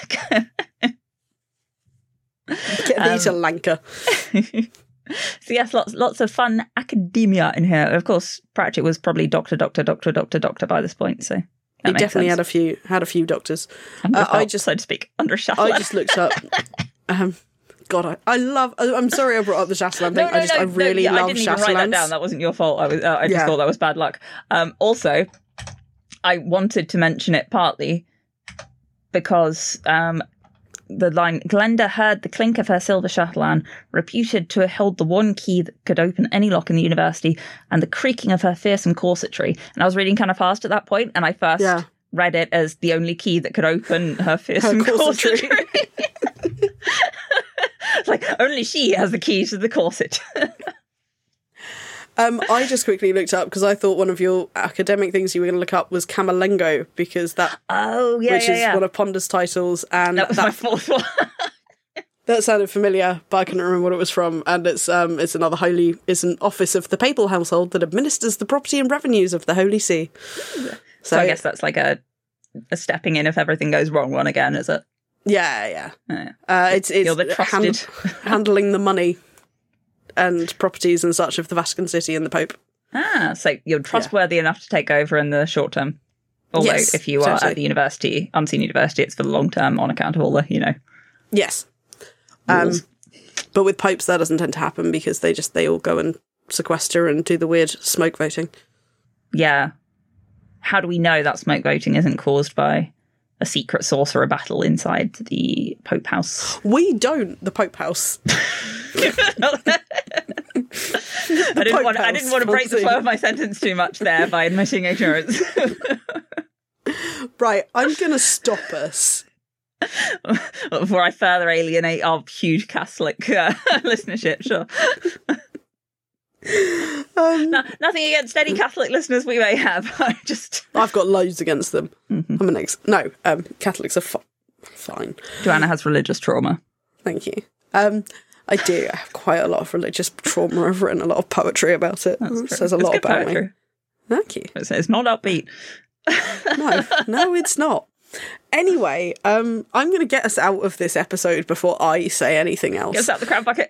[SPEAKER 1] Get thee to Lanka.
[SPEAKER 2] So yes, lots of fun academia in here. Of course, Pratchett was probably doctor by this point, so
[SPEAKER 1] he definitely had a few doctors.
[SPEAKER 2] I just, so to speak, under Chastelain.
[SPEAKER 1] I just looked up. God, I'm sorry I brought up the Chastelain thing. I really love
[SPEAKER 2] I didn't even write that down. That wasn't your fault. I just thought that was bad luck. Also, I wanted to mention it partly because the line, Glenda heard the clink of her silver chatelaine, reputed to hold the one key that could open any lock in the university, and the creaking of her fearsome corsetry. And I was reading kind of fast at that point, and I first read it as the only key that could open her fearsome corsetry. It's like, only she has the keys to the corset.
[SPEAKER 1] I just quickly looked up because I thought one of your academic things you were going to look up was Camerlengo, because that which is one of Ponder's titles, and
[SPEAKER 2] that was my fourth one.
[SPEAKER 1] That sounded familiar, but I couldn't remember what it was from. And it's an office of the papal household that administers the property and revenues of the Holy See.
[SPEAKER 2] So I guess that's like a stepping in if everything goes wrong one again, is it?
[SPEAKER 1] Yeah. It's
[SPEAKER 2] you're the trusted
[SPEAKER 1] handling the money and properties and such of the Vatican City and the Pope.
[SPEAKER 2] So you're trustworthy enough to take over in the short term. Although if you are at the university, Unseen University, it's for the long term on account of all the,
[SPEAKER 1] Yes. But with popes, that doesn't tend to happen because they all go and sequester and do the weird smoke voting.
[SPEAKER 2] Yeah. How do we know that smoke voting isn't caused by a secret sorcerer battle inside the Pope House?
[SPEAKER 1] We don't, the Pope House.
[SPEAKER 2] I didn't want to break the flow of my sentence too much there by admitting ignorance.
[SPEAKER 1] Right, I'm going to stop us.
[SPEAKER 2] Before I further alienate our huge Catholic listenership, sure. Nothing against any Catholic listeners we may have.
[SPEAKER 1] I've got loads against them. Mm-hmm. Catholics are fine.
[SPEAKER 2] Joanna has religious trauma.
[SPEAKER 1] Thank you. I do. I have quite a lot of religious trauma. I've written a lot of poetry about it. It says a lot about poetry. Me. Thank you.
[SPEAKER 2] It's not upbeat.
[SPEAKER 1] No, it's not. Anyway, I'm going to get us out of this episode before I say anything else.
[SPEAKER 2] Get us out the crab bucket.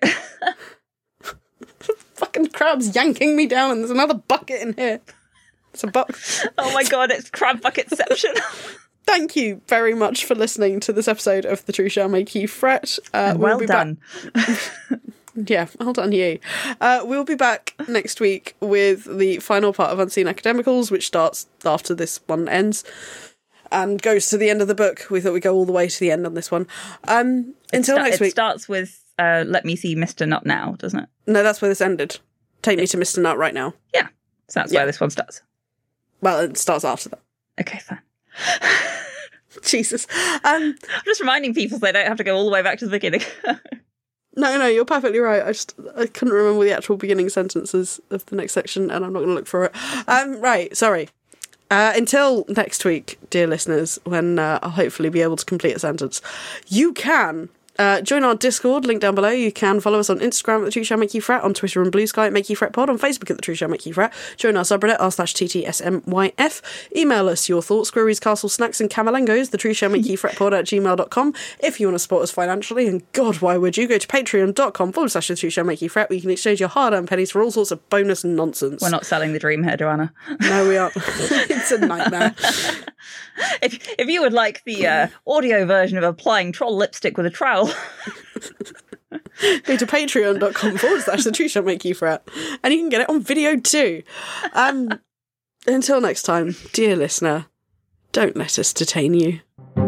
[SPEAKER 1] Fucking crab's yanking me down, and there's another bucket in here. It's a box.
[SPEAKER 2] Oh my god, it's crab bucketception.
[SPEAKER 1] Thank you very much for listening to this episode of The Truth Shall Make You Fret.
[SPEAKER 2] Well done.
[SPEAKER 1] Yeah, well done you. We'll be back next week with the final part of Unseen Academicals, which starts after this one ends and goes to the end of the book. We thought we'd go all the way to the end on this one. Until next week.
[SPEAKER 2] It starts with Let Me See Mr. Nut Now, doesn't it?
[SPEAKER 1] No, that's where this ended. Take me to Mr. Nut right now.
[SPEAKER 2] Yeah, so that's where this one starts.
[SPEAKER 1] Well, it starts after that.
[SPEAKER 2] Okay, fine.
[SPEAKER 1] Jesus.
[SPEAKER 2] I'm just reminding people so they don't have to go all the way back to the beginning.
[SPEAKER 1] No, you're perfectly right. I couldn't remember the actual beginning sentences of the next section, and I'm not going to look for it. Right, sorry. Until next week, dear listeners, when I'll hopefully be able to complete a sentence, you can Join our Discord, link down below. You can follow us on Instagram at The Truth Shall Make You Fret, on Twitter and Blue Sky at Make You Fret Pod, on Facebook at The Truth Shall Make You Fret. Join our subreddit, r/TTSMYF. Email us your thoughts, queries, castle snacks and camalengos, The Truth Shall Make You Fret Pod at gmail.com. If you want to support us financially, and God, why would you, go to patreon.com/The Truth Shall Make You Fret, where you can exchange your hard-earned pennies for all sorts of bonus nonsense.
[SPEAKER 2] We're not selling the dream here, Joanna.
[SPEAKER 1] No, we aren't. It's a nightmare.
[SPEAKER 2] If you would like the audio version of applying troll lipstick with a trowel,
[SPEAKER 1] go to patreon.com/The Truth Shall Make You Fret, and you can get it on video too. Until next time, dear listener, don't let us detain you.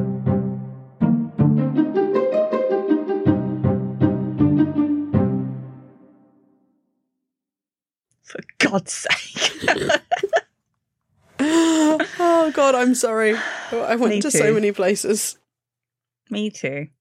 [SPEAKER 2] for God's sake.
[SPEAKER 1] Oh God, I'm sorry. I went
[SPEAKER 2] Me
[SPEAKER 1] to
[SPEAKER 2] too.
[SPEAKER 1] so many places.
[SPEAKER 2] Me too.